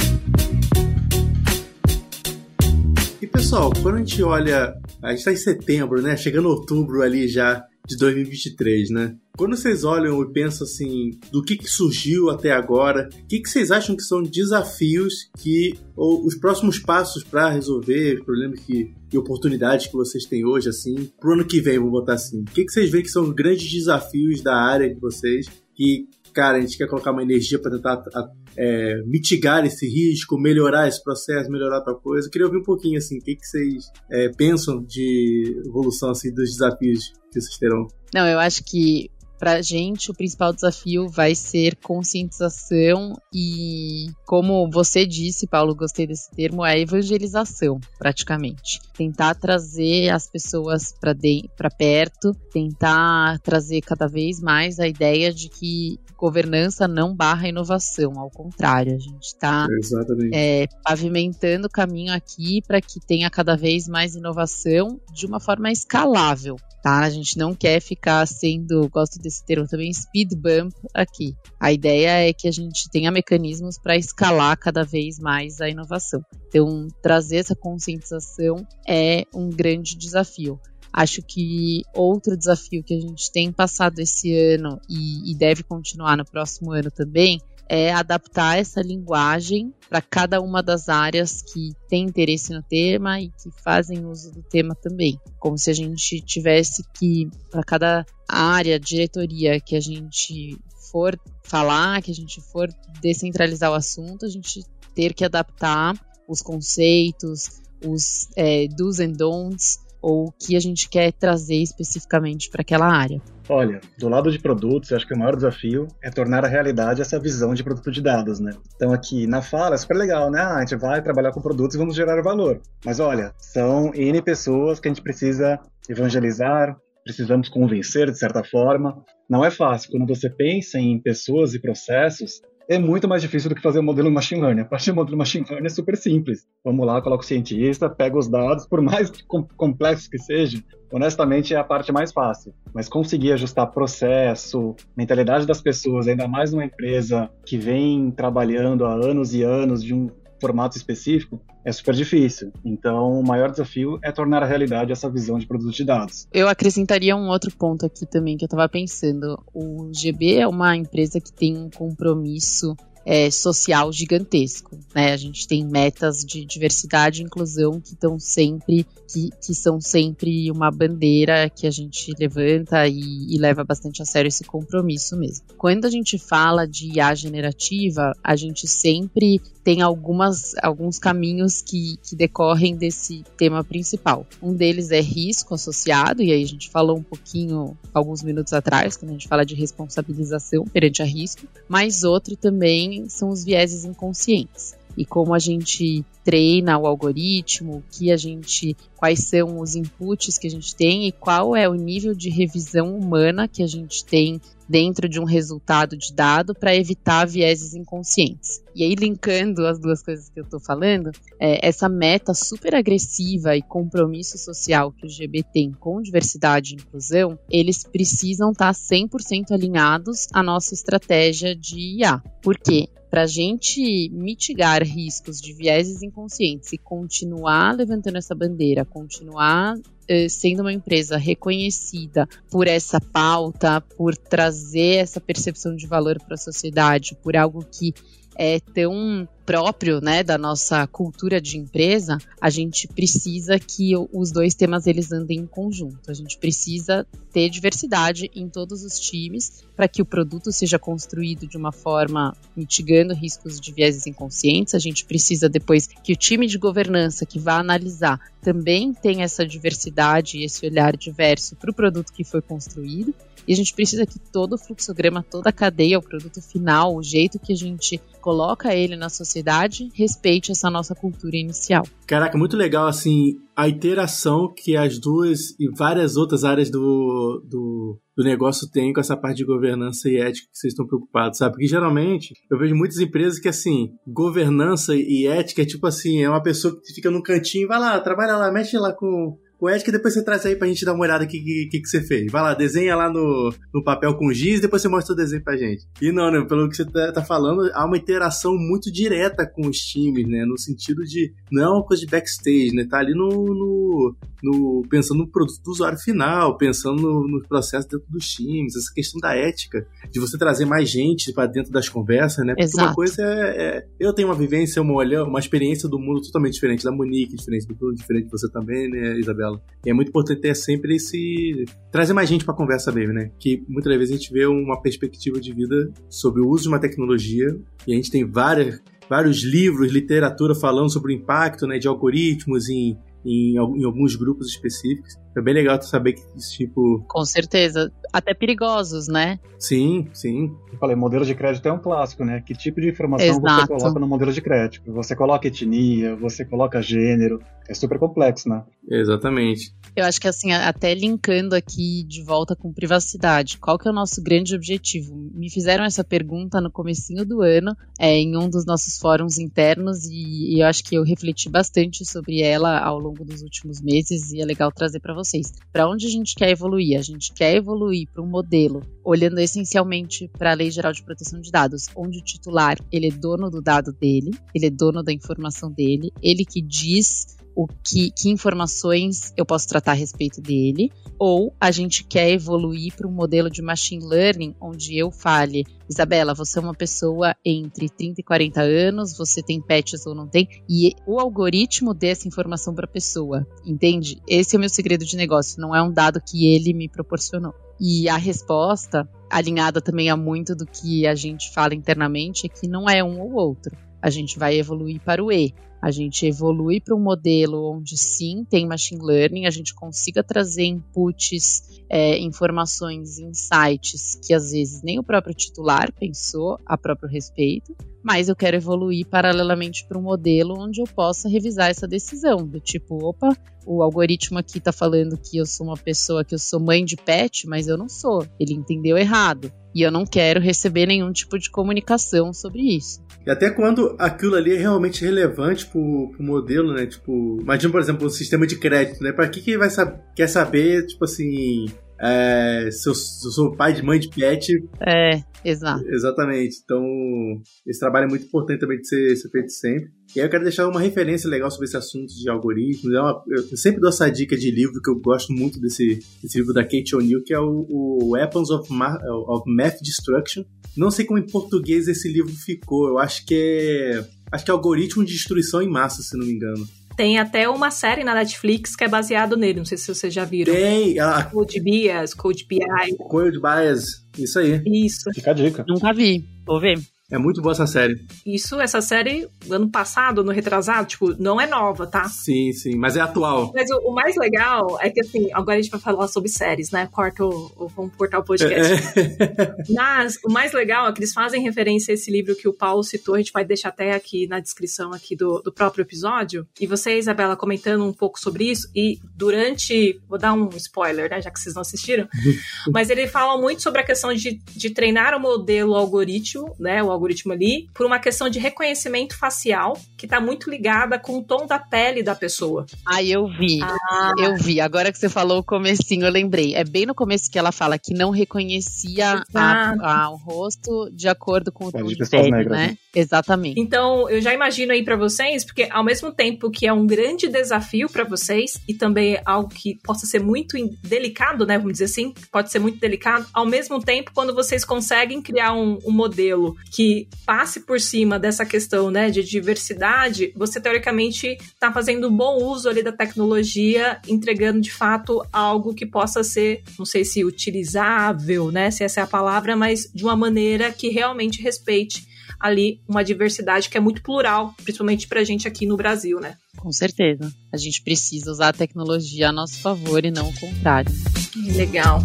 E pessoal, quando a gente olha, a gente está em setembro, né? Chegando outubro ali já de dois mil e vinte e três, né? Quando vocês olham e pensam assim, do que, que surgiu até agora, o que, que vocês acham que são desafios que, ou os próximos passos para resolver os problemas que, e oportunidades que vocês têm hoje, assim, pro ano que vem, vou botar assim. O que, que vocês veem que são os grandes desafios da área de vocês que, cara, a gente quer colocar uma energia para tentar é, mitigar esse risco, melhorar esse processo, melhorar tal coisa. Eu queria ouvir um pouquinho, assim, o que, que vocês é, pensam de evolução, assim, dos desafios que vocês terão. Não, eu acho que pra gente o principal desafio vai ser conscientização e, como você disse, Paulo, gostei desse termo, a evangelização, praticamente. Tentar trazer as pessoas para de, para perto, tentar trazer cada vez mais a ideia de que governança não barra inovação, ao contrário, a gente está é, pavimentando o caminho aqui para que tenha cada vez mais inovação de uma forma escalável, tá? A gente não quer ficar sendo, gosto desse termo também, speed bump aqui. A ideia é que a gente tenha mecanismos para escalar cada vez mais a inovação. Então, trazer essa conscientização é um grande desafio. Acho que outro desafio que a gente tem passado esse ano e, e deve continuar no próximo ano também é adaptar essa linguagem para cada uma das áreas que tem interesse no tema e que fazem uso do tema também. Como se a gente tivesse que, para cada área, diretoria que a gente for falar, que a gente for descentralizar o assunto, a gente ter que adaptar os conceitos, os é, do's and don'ts, ou o que a gente quer trazer especificamente para aquela área. Olha, do lado de produtos, eu acho que o maior desafio é tornar a realidade essa visão de produto de dados, né? Então aqui na fala é super legal, né? Ah, a gente vai trabalhar com produtos e vamos gerar valor. Mas olha, são N pessoas que a gente precisa evangelizar, precisamos convencer de certa forma. Não é fácil. Quando você pensa em pessoas e processos, é muito mais difícil do que fazer um modelo machine learning. A parte do modelo machine learning é super simples. Vamos lá, coloca o cientista, pega os dados, por mais complexo que seja, honestamente é a parte mais fácil. Mas conseguir ajustar processo, mentalidade das pessoas, ainda mais numa empresa que vem trabalhando há anos e anos de um formato específico, é super difícil. Então, o maior desafio é tornar a realidade essa visão de produtos de dados. Eu acrescentaria um outro ponto aqui também que eu estava pensando. O G B é uma empresa que tem um compromisso é, social gigantesco, né? A gente tem metas de diversidade e inclusão que estão sempre, que, que são sempre uma bandeira que a gente levanta e, e leva bastante a sério esse compromisso mesmo. Quando a gente fala de I A generativa, a gente sempre tem algumas, alguns caminhos que, que decorrem desse tema principal. Um deles é risco associado, e aí a gente falou um pouquinho, alguns minutos atrás, quando a gente fala de responsabilização perante a risco, mas outro também são os vieses inconscientes. e como a gente treina o algoritmo, que a gente, quais são os inputs que a gente tem e qual é o nível de revisão humana que a gente tem dentro de um resultado de dado para evitar vieses inconscientes. E aí, linkando as duas coisas que eu estou falando, é, essa meta super agressiva e compromisso social que o G B tem com diversidade e inclusão, eles precisam estar cem por cento alinhados à nossa estratégia de I A. Por quê? Para a gente mitigar riscos de vieses inconscientes e continuar levantando essa bandeira, continuar eh, sendo uma empresa reconhecida por essa pauta, por trazer essa percepção de valor para a sociedade, por algo que é tão próprio, né, da nossa cultura de empresa, a gente precisa que os dois temas eles andem em conjunto. A gente precisa ter diversidade em todos os times para que o produto seja construído de uma forma mitigando riscos de vieses inconscientes. A gente precisa depois que o time de governança que vai analisar também tenha essa diversidade e esse olhar diverso para o produto que foi construído. E a gente precisa que todo o fluxograma, toda a cadeia, o produto final, o jeito que a gente coloca ele na sociedade, respeite essa nossa cultura inicial. Caraca, muito legal, assim, a interação que as duas e várias outras áreas do, do, do negócio têm com essa parte de governança e ética que vocês estão preocupados, sabe? Porque geralmente eu vejo muitas empresas que, assim, governança e ética é tipo assim, é uma pessoa que fica num cantinho, vai lá, trabalha lá, mexe lá com... com ética, depois você traz aí pra gente dar uma olhada o que, que, que você fez. Vai lá, desenha lá no, no papel com giz, depois você mostra o desenho pra gente. E não, né, pelo que você tá, tá falando, há uma interação muito direta com os times, né, no sentido de, não é uma coisa de backstage, né, tá ali no, no, no pensando no produto do usuário final, pensando no, no processo dentro dos times, essa questão da ética, de você trazer mais gente pra dentro das conversas, né, porque Exato. Uma coisa é, é, eu tenho uma vivência, uma, olha, uma experiência do mundo totalmente diferente da Monique, diferente do Bruno, diferente de você também, né, Isabela. E é muito importante ter sempre esse... trazer mais gente pra conversa mesmo, né? Que muitas vezes a gente vê uma perspectiva de vida sobre o uso de uma tecnologia e a gente tem várias, vários livros, literatura falando sobre o impacto, né, de algoritmos em, em, em alguns grupos específicos. É bem legal tu saber que esse tipo... Com certeza. Até perigosos, né? Sim, sim. Eu falei, modelo de crédito é um clássico, né? Que tipo de informação Exato. Você coloca no modelo de crédito? Você coloca etnia, você coloca gênero. É super complexo, né? Exatamente. Eu acho que assim, até linkando aqui de volta com privacidade, qual que é o nosso grande objetivo? Me fizeram essa pergunta no comecinho do ano, é, em um dos nossos fóruns internos, e, e eu acho que eu refleti bastante sobre ela ao longo dos últimos meses, e é legal trazer para vocês. Para onde a gente quer evoluir? A gente quer evoluir para um modelo, olhando essencialmente para a Lei Geral de Proteção de Dados, onde o titular, ele é dono do dado dele, ele é dono da informação dele, ele que diz o que, que informações eu posso tratar a respeito dele, ou a gente quer evoluir para um modelo de machine learning, onde eu fale, Isabela, você é uma pessoa entre trinta e quarenta anos, você tem pets ou não tem, e o algoritmo dê essa informação para a pessoa, entende? Esse é o meu segredo de negócio, não é um dado que ele me proporcionou. E a resposta, alinhada também a muito do que a gente fala internamente, é que não é um ou outro. A gente vai evoluir para o E. A gente evolui para um modelo onde sim, tem machine learning, a gente consiga trazer inputs, é, informações, insights que às vezes nem o próprio titular pensou a próprio respeito, mas eu quero evoluir paralelamente para um modelo onde eu possa revisar essa decisão, do tipo, opa, o algoritmo aqui está falando que eu sou uma pessoa, que eu sou mãe de pet, mas eu não sou, ele entendeu errado. E eu não quero receber nenhum tipo de comunicação sobre isso. E até quando aquilo ali é realmente relevante pro, pro modelo, né? Tipo, imagina, por exemplo, o sistema de crédito, né? Pra que que ele vai sab- quer saber, tipo assim, é, se, eu, se eu sou pai de mãe de pet? É, exato. Exatamente. Então, esse trabalho é muito importante também de ser, ser feito sempre. E aí eu quero deixar uma referência legal sobre esse assunto de algoritmos. É uma, eu sempre dou essa dica de livro, que eu gosto muito desse, desse livro da Kate O'Neill, que é o, o Weapons of, Ma- of Math Destruction. Não sei como em português esse livro ficou. Eu acho que é... Acho que é Algoritmo de Destruição em Massa, se não me engano. Tem até uma série na Netflix que é baseado nele. Não sei se vocês já viram. Tem. A... Code Bias, Code B I. Code Bias. Isso aí. Isso. Fica a dica. Nunca vi. Vou ver. É muito boa essa série. Isso, essa série, ano passado, ano retrasado, tipo, não é nova, tá? Sim, sim, mas é atual. Mas o, o mais legal é que, assim, agora a gente vai falar sobre séries, né? Corta o, o, vamos cortar o podcast. É. Mas o mais legal é que eles fazem referência a esse livro que o Paulo citou, a gente vai deixar até aqui na descrição aqui do, do próprio episódio. E você, Isabela, comentando um pouco sobre isso, e durante, vou dar um spoiler, né? Já que vocês não assistiram, mas ele fala muito sobre a questão de, de treinar o modelo algoritmo, né? O algoritmo ali, por uma questão de reconhecimento facial, que tá muito ligada com o tom da pele da pessoa. Ah, eu vi. Ah. Eu vi. Agora que você falou o comecinho, eu lembrei. É bem no começo que ela fala que não reconhecia a, a, o rosto de acordo com o tom de pele, negras, né? né? Exatamente. Então, eu já imagino aí pra vocês, porque ao mesmo tempo que é um grande desafio pra vocês, e também algo que possa ser muito delicado, né? Vamos dizer assim, pode ser muito delicado, ao mesmo tempo, quando vocês conseguem criar um, um modelo que passe por cima dessa questão, né, de diversidade, você teoricamente está fazendo um bom uso ali da tecnologia, entregando de fato algo que possa ser, não sei se utilizável, né, se essa é a palavra, mas de uma maneira que realmente respeite ali uma diversidade que é muito plural, principalmente pra gente aqui no Brasil, né? Com certeza. A gente precisa usar a tecnologia a nosso favor e não o contrário. Legal.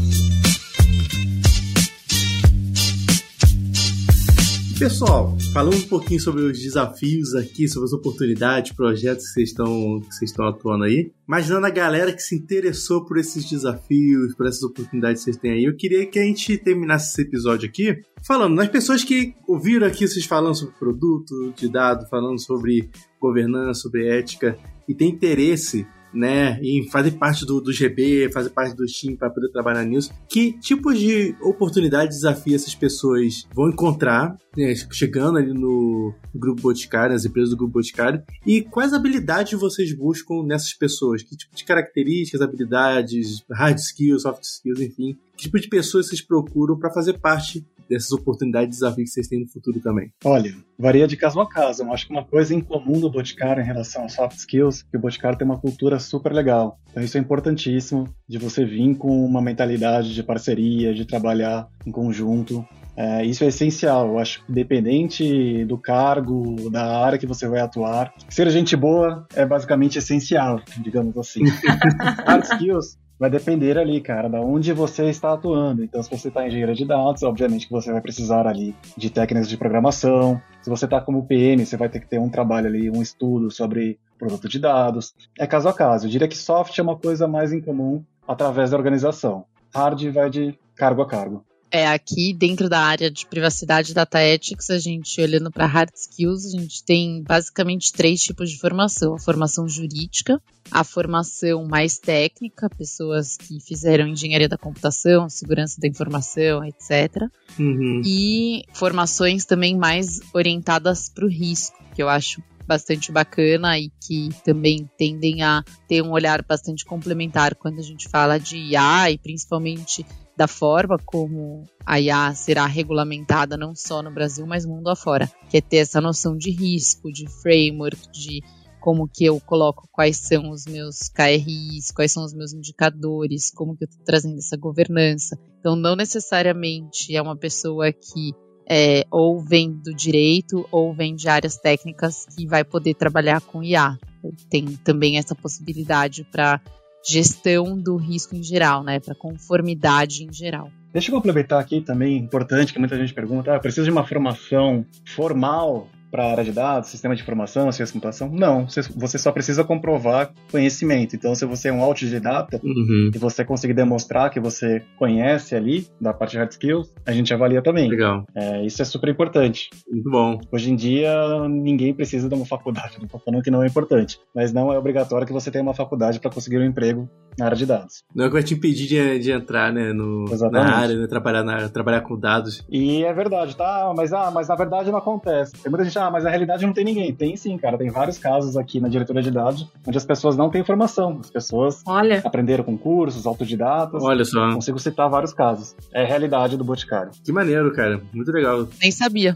Pessoal, falando um pouquinho sobre os desafios aqui, sobre as oportunidades, projetos que vocês estão, que vocês estão atuando aí, imaginando a galera que se interessou por esses desafios, por essas oportunidades que vocês têm aí, eu queria que a gente terminasse esse episódio aqui falando nas pessoas que ouviram aqui vocês falando sobre produto de dado, falando sobre governança, sobre ética, e tem interesse, né, em fazer parte do, do G B, fazer parte do time para poder trabalhar nisso. Que tipos de oportunidade, desafio essas pessoas vão encontrar, né, chegando ali no Grupo Boticário, nas empresas do Grupo Boticário, e quais habilidades vocês buscam nessas pessoas? Que tipo de características, habilidades, hard skills, soft skills, enfim, que tipo de pessoas vocês procuram para fazer parte dessas oportunidades e desafios que vocês têm no futuro também? Olha, varia de caso a caso. Eu acho que uma coisa em comum do Boticário em relação aos soft skills, que o Boticário tem uma cultura super legal. Então isso é importantíssimo, de você vir com uma mentalidade de parceria, de trabalhar em conjunto. É, isso é essencial. Eu acho que independente do cargo, da área que você vai atuar, ser gente boa é basicamente essencial, digamos assim. Hard skills vai depender ali, cara, da onde você está atuando. Então, se você está em engenharia de dados, obviamente que você vai precisar ali de técnicas de programação. Se você está como P M, você vai ter que ter um trabalho ali, um estudo sobre produto de dados. É caso a caso. Eu diria que soft é uma coisa mais incomum através da organização. Hard vai de cargo a cargo. É, aqui dentro da área de privacidade e data ethics, a gente, olhando para hard skills, a gente tem basicamente três tipos de formação. A formação jurídica, a formação mais técnica, pessoas que fizeram engenharia da computação, segurança da informação, etcétera. Uhum. E formações também mais orientadas para o risco, que eu acho bastante bacana e que também tendem a ter um olhar bastante complementar quando a gente fala de I A e principalmente da forma como a I A será regulamentada não só no Brasil, mas mundo afora, que é ter essa noção de risco, de framework, de como que eu coloco quais são os meus K R Is, quais são os meus indicadores, como que eu estou trazendo essa governança. Então, não necessariamente é uma pessoa que é, ou vem do direito ou vem de áreas técnicas que vai poder trabalhar com I A. Tem também essa possibilidade para gestão do risco em geral, né, para conformidade em geral. Deixa eu complementar aqui também, importante, que muita gente pergunta, ah, precisa de uma formação formal para a área de dados, sistema de informação, ciência de computação? Não, você só precisa comprovar conhecimento. Então, se você é um autodidata uhum. e você conseguir demonstrar que você conhece ali, da parte de hard skills, a gente avalia também. Legal. É, isso é super importante. Muito bom. Hoje em dia, ninguém precisa de uma faculdade. Não estou falando que não é importante, mas não é obrigatório que você tenha uma faculdade para conseguir um emprego na área de dados. Não é que vai te impedir de, de entrar, né, no, na área, né, trabalhar, na, trabalhar com dados. E é verdade, tá? Mas, ah, mas na verdade não acontece. Tem muita gente, ah, mas na realidade não tem ninguém. Tem sim, cara. Tem vários casos aqui na diretoria de dados onde as pessoas não têm informação. As pessoas Olha. aprenderam com cursos, autodidatas. Olha só. Consigo citar vários casos. É a realidade do Boticário. Que maneiro, cara. Muito legal. Nem sabia.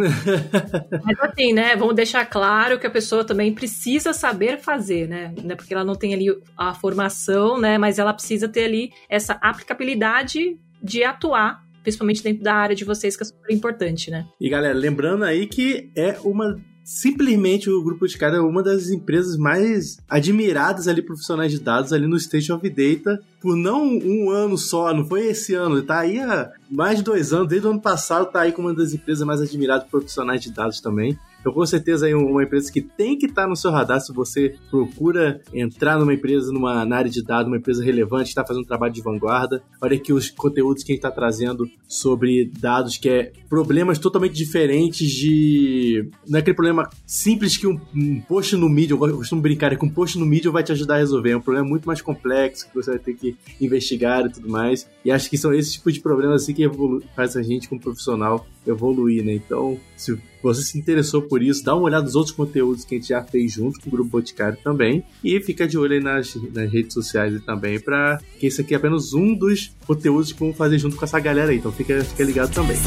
Mas assim, né? Vamos deixar claro que a pessoa também precisa saber fazer, né? Porque ela não tem ali a formação, né? Mas ela precisa ter ali essa aplicabilidade de atuar principalmente dentro da área de vocês, que é super importante, né? E galera, lembrando aí que é uma... Simplesmente o Grupo Boticário é uma das empresas mais admiradas ali, profissionais de dados ali no State of Data, por não um ano só, não foi esse ano, tá aí há mais de dois anos, desde o ano passado tá aí como uma das empresas mais admiradas profissionais de dados também. Então, com certeza, é uma empresa que tem que estar no seu radar se você procura entrar numa empresa, numa na área de dados, uma empresa relevante, que está fazendo um trabalho de vanguarda. Olha aqui os conteúdos que a gente está trazendo sobre dados, que é problemas totalmente diferentes de... Não é aquele problema simples que um, um post no Medium, eu costumo brincar, é que um post no Medium vai te ajudar a resolver. É um problema muito mais complexo, que você vai ter que investigar e tudo mais. E acho que são esses tipos de problemas assim que evolu- faz a gente, como profissional, evoluir, né? Então, se você se interessou por isso, dá uma olhada nos outros conteúdos que a gente já fez junto com o Grupo Boticário também, e fica de olho aí nas, nas redes sociais e também, para que esse aqui é apenas um dos conteúdos que vamos fazer junto com essa galera aí, então fica, fica ligado também.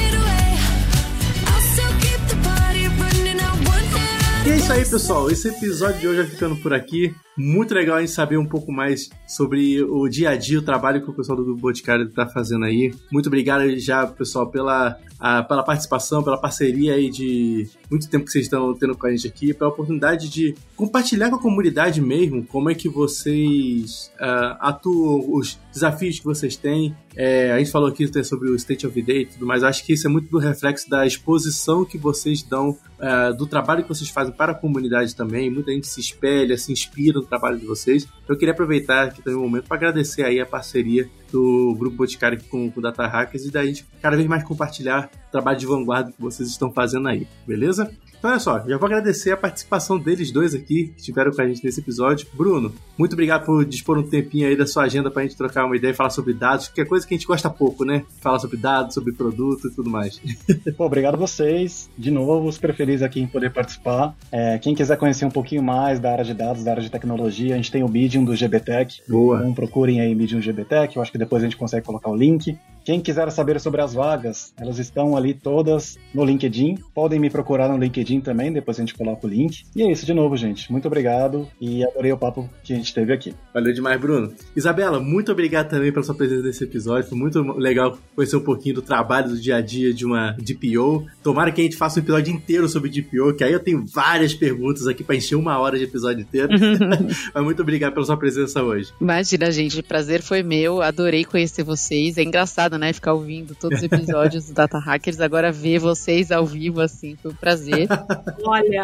E é isso aí, pessoal, esse episódio de hoje vai ficando por aqui. Muito legal a gente saber um pouco mais sobre o dia a dia, o trabalho que o pessoal do Grupo Boticário está fazendo aí. Muito obrigado já, pessoal, pela, a, pela participação, pela parceria aí de muito tempo que vocês estão tendo com a gente aqui, pela oportunidade de compartilhar com a comunidade mesmo como é que vocês uh, atuam, os desafios que vocês têm. É, a gente falou aqui sobre o State of Data e tudo mais, acho que isso é muito do reflexo da exposição que vocês dão, uh, do trabalho que vocês fazem para a comunidade também. Muita gente se espelha, se inspira no trabalho de vocês. Eu queria aproveitar aqui também um momento para agradecer aí a parceria do Grupo Boticário com o Data Hackers e da gente cada vez mais compartilhar o trabalho de vanguarda que vocês estão fazendo aí, beleza? Então, olha só, já vou agradecer a participação deles dois aqui, que estiveram com a gente nesse episódio. Bruno, muito obrigado por dispor um tempinho aí da sua agenda pra gente trocar uma ideia e falar sobre dados, que é coisa que a gente gosta pouco, né? Falar sobre dados, sobre produto e tudo mais. Pô, obrigado a vocês. De novo, super feliz aqui em poder participar. É, quem quiser conhecer um pouquinho mais da área de dados, da área de tecnologia, a gente tem o Medium do G B Tech. Boa. Então procurem aí Medium G B Tech, eu acho que depois a gente consegue colocar o link. Quem quiser saber sobre as vagas, elas estão ali todas no LinkedIn. Podem me procurar no LinkedIn também, depois a gente coloca o link. E é isso de novo, gente. Muito obrigado e adorei o papo que a gente teve aqui. Valeu demais, Bruno. Isabela, muito obrigado também pela sua presença nesse episódio. Foi muito legal conhecer um pouquinho do trabalho do dia a dia de uma D P O. Tomara que a gente faça um episódio inteiro sobre D P O, que aí eu tenho várias perguntas aqui para encher uma hora de episódio inteiro. Mas muito obrigado pela sua presença hoje. Imagina, gente. O prazer foi meu. Adorei conhecer vocês. É engraçado, né? Ficar ouvindo todos os episódios do Data Hackers. Agora ver vocês ao vivo, assim, foi um prazer. Olha!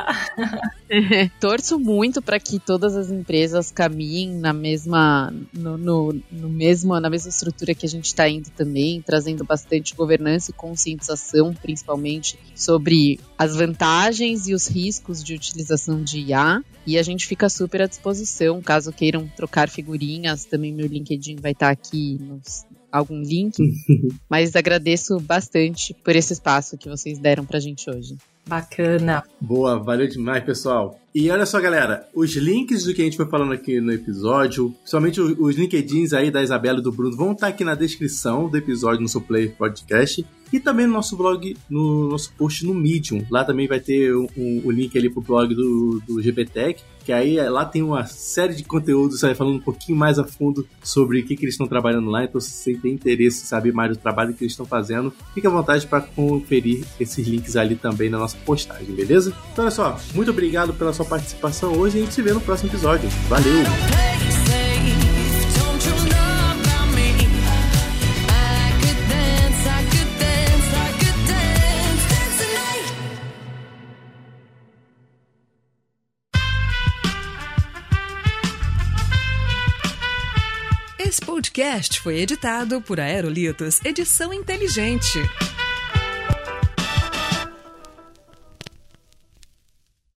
Torço muito para que todas as empresas caminhem na mesma, no, no, no mesmo, na mesma estrutura que a gente está indo também, trazendo bastante governança e conscientização, principalmente sobre as vantagens e os riscos de utilização de I A. E a gente fica super à disposição, caso queiram trocar figurinhas, também meu LinkedIn vai estar aqui nos algum link, mas agradeço bastante por esse espaço que vocês deram pra gente hoje. Bacana. Boa, valeu demais, pessoal. E olha só, galera, os links do que a gente foi falando aqui no episódio, principalmente os LinkedIns aí da Isabela e do Bruno, vão estar aqui na descrição do episódio no seu Play Podcast e também no nosso blog, no nosso post no Medium. Lá também vai ter o um, um link ali pro blog do, do G B Tech, que aí lá tem uma série de conteúdos, sabe, falando um pouquinho mais a fundo sobre o que, que eles estão trabalhando lá. Então, se você tem interesse em saber mais do trabalho que eles estão fazendo, fique à vontade para conferir esses links ali também na nossa postagem, beleza? Então, olha só, muito obrigado pela sua participação hoje e a gente se vê no próximo episódio. Valeu! Esse podcast foi editado por Aerolitos Edição Inteligente.